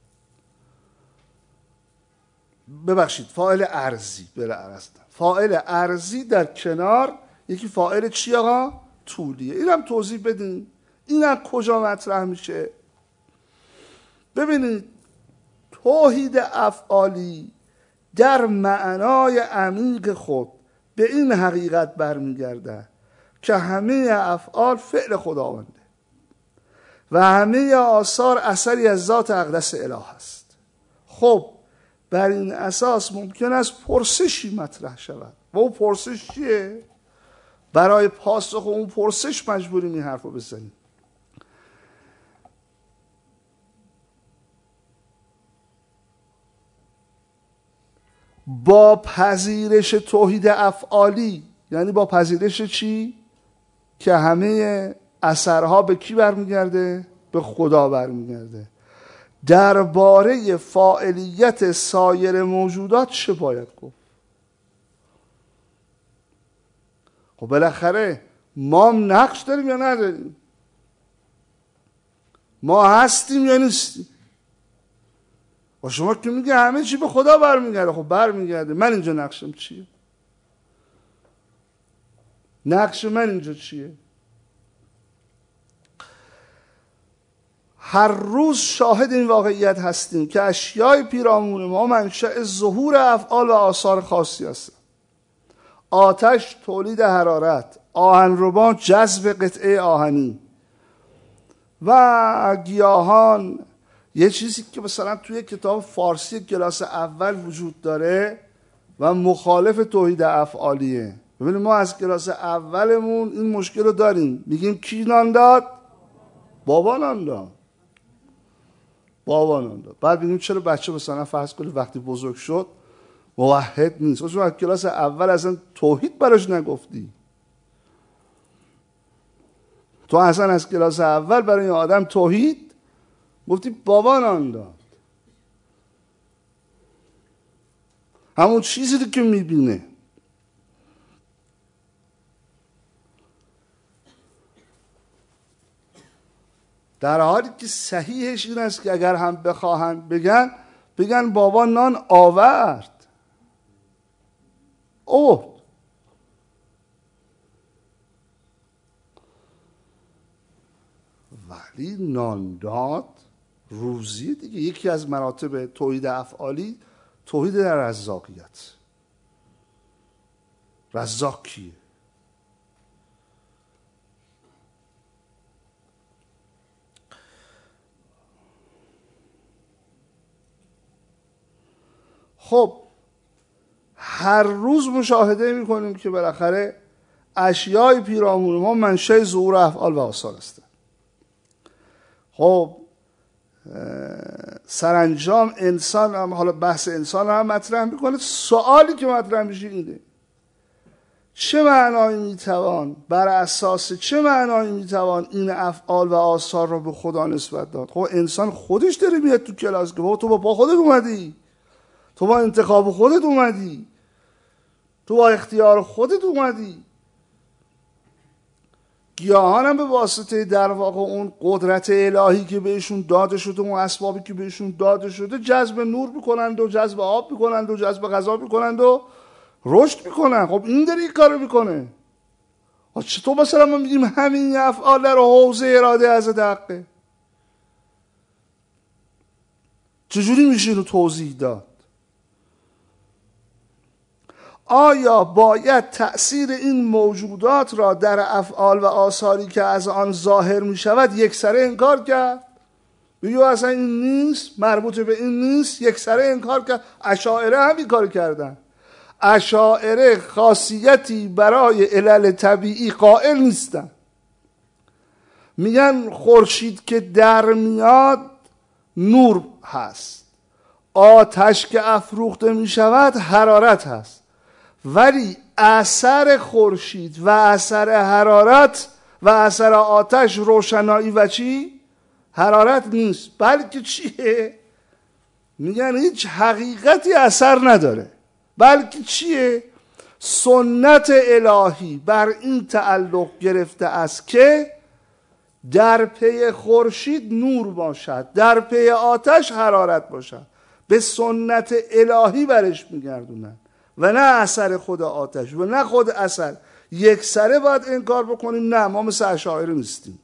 ببخشید فاعل ارضی، بالعرض. فاعل ارضی در کنار، یکی فاعل چی آقا؟ طولیه. اینم توضیح بدیم. اینم کجا مطرح میشه؟ ببینید توحید افعالی در معنای عمیق خود به این حقیقت برمیگرده که همه افعال فعل خداونده و همه آثار اثری از ذات اقدس اله است. خب بر این اساس ممکن است پرسشی مطرح شود و اون پرسش چیه؟ برای پاسخ اون پرسش مجبوریم این حرف رو بزنیم. با پذیرش توحید افعالی، یعنی با پذیرش چی؟ که همه اثرها به کی برمیگرده؟ به خدا برمیگرده. درباره فاعلیت سایر موجودات چه باید گفت؟ خب بالاخره ما نقش داریم یا نداریم؟ ما هستیم یا نیستیم؟ و شما که میگه همه چی به خدا برمیگرده، خب برمیگرده. من اینجا نقشم چیه؟ نقش من اینجا چیه؟ هر روز شاهد این واقعیت هستیم که اشیای پیرامون ما منشأ ظهور افعال و آثار خاصی هستند. آتش تولید حرارت، آهنربا جذب قطعه آهنی و گیاهان. یه چیزی که مثلا توی کتاب فارسی کلاس اول وجود داره و مخالف توحید افعالیه. ببینید ما از کلاس اولمون این مشکل رو داریم، میگیم کی نان داد؟ بابا نان داد بابا نان داد. بعد ببینیم چرا بچه مثلا فرض کنید وقتی بزرگ شد موحد نیست، چون از کلاس اول اصلا توحید براش نگفتی. تو اصلا از کلاس اول برای این آدم توحید گفتی بابا نان داد. همون چیزی که میبینه. در حالی که صحیحش این است که اگر هم بخواهند بگن بگن بابا نان آورد. اوه ولی نان داد روزی دیگه. یکی از مراتب توحید افعالی توحید در رزاقیت. رزاق کیه؟ خب هر روز مشاهده میکنیم که بالاخره اشیای پیرامون ما منشأ ظهور افعال و آثار است. خب سرانجام انسان هم، حالا بحث انسان هم مطرح میکنه، سوالی که مطرح میشه اینه چه معنایی میتوان بر اساس چه معنایی میتوان این افعال و آثار رو به خدا نسبت داد؟ خب انسان خودش داره میاد تو کلاس که تو با پا خودت اومدی، تو با انتخاب خودت اومدی، تو با اختیار خودت اومدی. گیاهان هم به واسطه در واقع اون قدرت الهی که بهشون داده شده، اون اسبابی که بهشون داده شده، جذب نور میکنند و جذب آب میکنند و جذب غذا میکنند و رشد میکنن. خب این داره این کارو میکنه. چطور مثلا ما میگیم همین افعال در حوزه اراده از دقیقه؟ چجوری میشه اینو توضیح داد؟ آیا باید تأثیر این موجودات را در افعال و آثاری که از آن ظاهر می شود یک سره انکار کرد؟ بگو اصلا این نیست، مربوط به این نیست، یک سره انکار کرد. اشاعره هم این کار کردن. اشاعره خاصیتی برای علل طبیعی قائل نیستن. میگن خورشید که در میاد نور هست، آتش که افروخته می شود حرارت هست، ولی اثر خورشید و اثر حرارت و اثر آتش روشنایی و چی؟ حرارت نیست، بلکه چیه؟ میگن هیچ حقیقتی اثر نداره، بلکه چیه؟ سنت الهی بر این تعلق گرفته است که در پی خورشید نور باشد، در پی آتش حرارت باشد. به سنت الهی برش میگردونن و نه اثر خود آتش و نه خود اثر. یک سره باید انکار بکنیم نه ما مثل اشاعره نیستیم.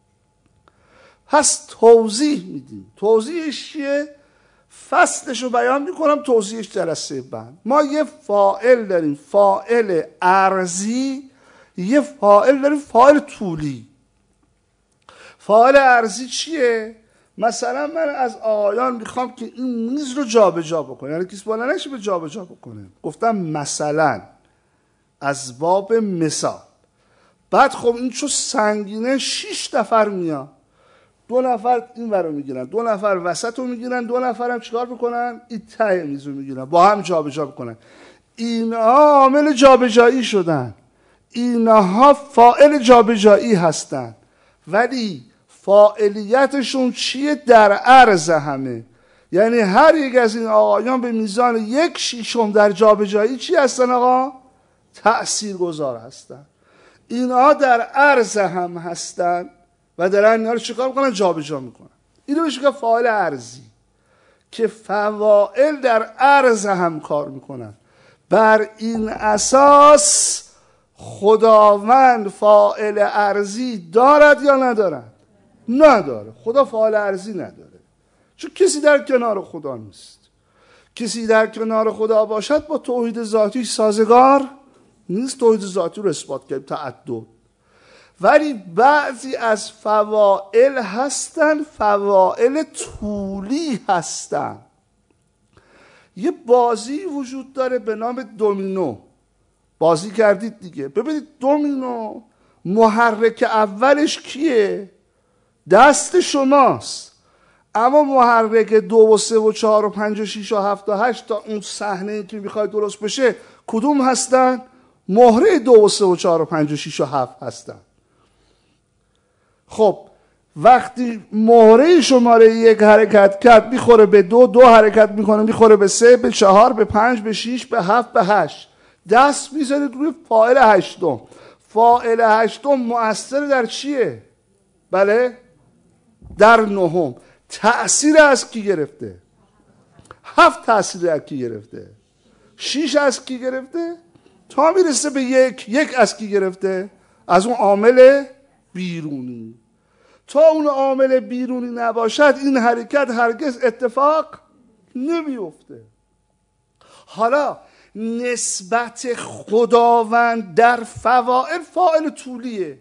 پس توضیح میدیم. توضیحش چیه؟ فصلش رو بیان میکنم، توضیحش جلسه بعد. ما یه فاعل داریم، فاعل ارضی، یه فاعل داریم فاعل طولی. فاعل ارضی چیه؟ مثلا من از آقایان میخوام که این میز رو جابجا بکنه، یعنی کسی بالا نشه به جابجا بکنه. گفتم مثلا از باب مثال. بعد خب این چون سنگینه شش نفر میان، دو نفر این ور رو میگیرن، دو نفر وسط رو میگیرن، دو نفر هم چیکار میکنن؟ این ته میز رو میگیرن، با هم جابجا بکنن. اینها عامل جابجایی شدن، اینها فاعل جابجایی هستن، ولی فاعلیتشون چیه؟ در عرض همه. یعنی هر یک از این آقایان به میزان یک شیشم در جابجایی چی هستن آقا؟ تأثیر گذار هستن. اینها در عرض هم هستن و دارن اینها رو چیکار میکنن؟ جابجا میکنن. اینو بهش میگن فاعل عرضی که فواعل در عرض هم کار میکنن. بر این اساس خداوند فاعل عرضی دارد یا ندارد؟ نداره. خدا فاعل عرضی نداره، چون کسی در کنار خدا نیست. کسی در کنار خدا باشد با توحید ذاتی سازگار نیست. توحید ذاتی رو اثبات کردیم، تعدد. ولی بعضی از فواعل هستن فواعل طولی هستن. یه بازی وجود داره به نام دومینو. بازی کردید دیگه. ببینید دومینو محرک اولش کیه؟ دست شماست. اما محرک دو و سه و چهار و پنج و شیش و هفت و هشت تا اون صحنه که میخواد درست بشه کدوم هستن؟ مهره دو و سه و چهار و پنج و شیش و هفت هستن. خب وقتی مهره شماره یک حرکت کرد میخوره به دو، دو حرکت میکنه میخوره به سه، به چهار، به پنج، به شیش، به هفت، به هشت. دست میذارید روی فاعل هشتم. فاعل هشتم مؤثر در چیه؟ بله؟ در نهم. تأثیر از کی گرفته؟ هفت تأثیر از کی گرفته؟ شیش از کی گرفته؟ تا میرسه به یک، یک از کی گرفته؟ از اون عامل بیرونی. تا اون عامل بیرونی نباشد این حرکت هرگز اتفاق نمیفته. حالا نسبت خداوند در فواعل فاعل طولیه.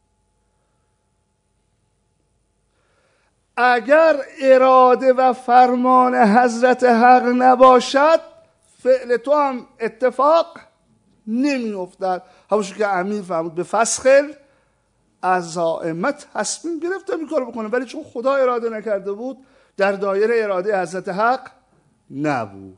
اگر اراده و فرمان حضرت حق نباشد فعل تو هم اتفاق نمیافتد. همونش که امیر فرمود به فسخل عزائم تصمیم گرفته این کارو بکنه، ولی چون خدا اراده نکرده بود در دایره اراده حضرت حق نبود.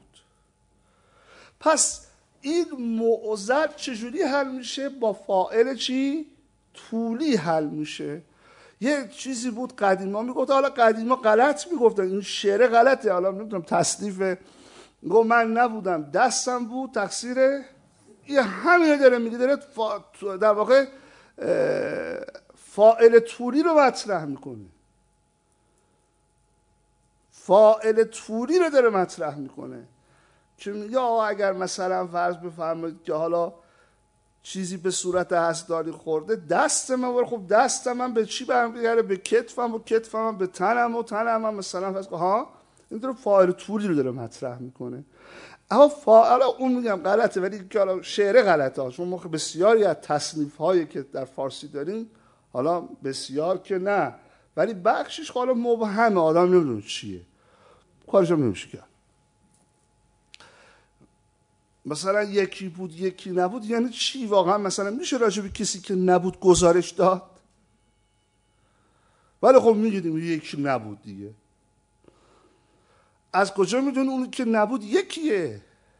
پس این معضل چجوری حل میشه؟ با فاعل چی؟ طولی حل میشه. یه چیزی بود قدیما میگفت، حالا قدیما غلط میگفتن، این شعر غلطه، حالا نمیدونم تصنیف، گفت من نبودم دستم بود تقصیر یه همینه داره میگه، داره فا... در واقع فاعل طولی رو مطرح میکنه. فاعل طولی رو داره مطرح میکنه که میگه آقا اگر مثلا فرض بفرمایید که حالا چیزی به صورت حسداری خورده، دست من بره، خب دست من به چی برمیگرده؟ به کتفم و کتفم به تنم و تنم هم مثلا فرض ها، این داره فاعل طولی رو داره مطرح میکنه. اما فاعل اون میگم غلطه، ولی که حالا شعر غلطه ها، چون ما بسیاری از تصنیف هایی که در فارسی داریم، حالا بسیار که نه، ولی بخشش حالا مبهمه، آدم نمیدونه چیه، کارش هم نمیشه کرد. مثلا یکی بود یکی نبود یعنی چی واقعا؟ مثلا میشه راجع به کسی که نبود گزارش داد؟ ولی خب میگیدیم یکی نبود دیگه. از کجا میدون اون که نبود یکیه؟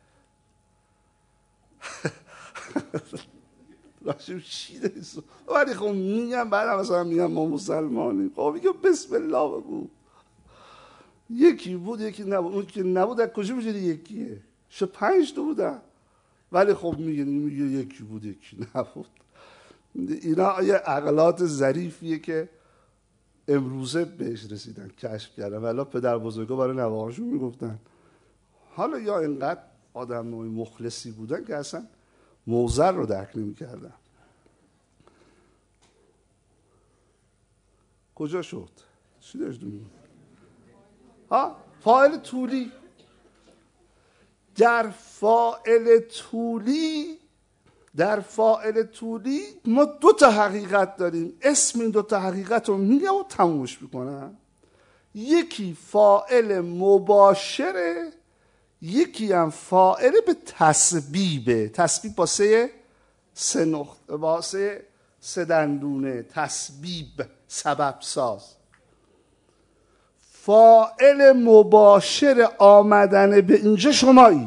راجع به چی داریم؟ ولی خب میگم بعد مثلا میگم ما مسلمانیم، خب میگم بسم الله بگو یکی بود یکی نبود. اون که نبود از کجا میدونی یکیه؟ شو پنج تا بودن، ولی خب میگه میگه یکی بود یکی نبود. اینا یه عقلات ظریفیه که امروزه بهش رسیدن، کشف کردن. ولی پدر بزرگا برای نوه‌هاشون میگفتن. حالا یا اینقدر آدم مخلصی بودن که اصلا موزر رو درک نمی‌کردن. کجا شد؟ چی داشتیم؟ ها فاعل طولی. در فاعل طولی در فاعل طولی ما دو تا حقیقت داریم. اسم این دو تا حقیقت رو میگم و تمومش میکنم. یکی فاعل مباشره، یکی هم فاعل به تسبیبه. تسبیب با سه سه نقطه، با سه سه دندونه، تسبیب سبب ساز. فاعل مباشر آمدن به اینجا شمایید،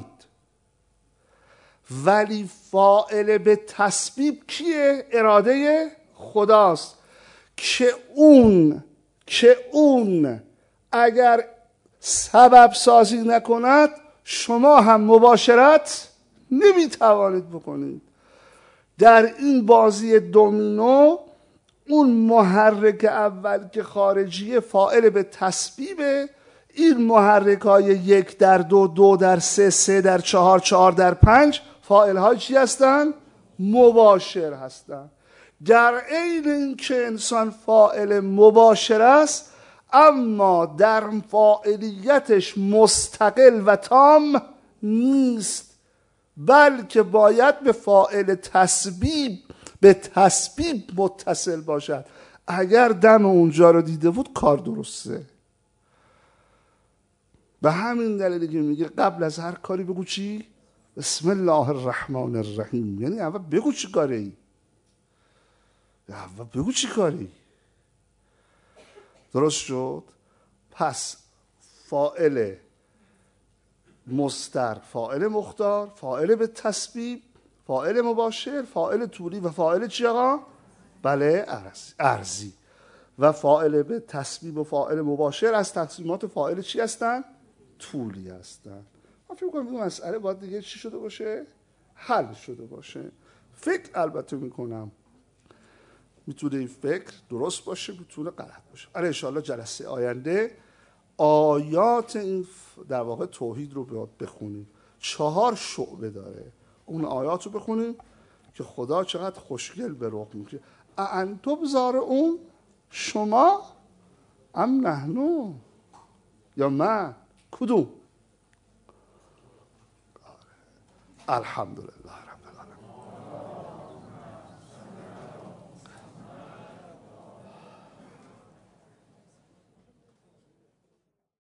ولی فاعل به تسبیب کیه؟ اراده خداست که اون که اون اگر سبب سازی نکند شما هم مباشرت نمیتوانید بکنید. در این بازی دومینو اون محرک اول که خارجیه فاعل به تسبیبه، این محرک های یک در دو، دو در سه، سه در چهار، چهار در پنج فاعل های چی هستن؟ مباشر هستن. در عین این که انسان فاعل مباشر است، اما در فاعلیتش مستقل و تام نیست، بلکه باید به فاعل تسبیب به تسبیب متصل باشد. اگر دم اونجا رو دیده بود کار درسته. به همین دلیلی که میگه قبل از هر کاری بگو چی؟ بسم الله الرحمن الرحیم. یعنی اول بگو چی کاری، اول بگو چی کاری. درست شد؟ پس فاعل مصدر، فاعل مختار، فاعل به تسبیب، فاعل مباشر، فاعل طولی و فاعل چی آقا؟ بله ارزی. و فاعل به تسبیب و فاعل مباشر از تقسیمات فاعل چی هستن؟ طولی هستن. من فکر کنم این مسئله باید دیگه چی شده باشه؟ حل شده باشه. فکر البته میکنم میتونه این فکر درست باشه، میتونه غلط باشه. آره انشاءالله جلسه آینده آیات این در واقع توحید رو باید بخونیم. چهار شعبه داره، اون آیات رو بخونیم که خدا چقدر خوشگل به رخ میکشه. انتم زارعون، شما ام نحنو، یا من، کدوم؟ الحمدلله.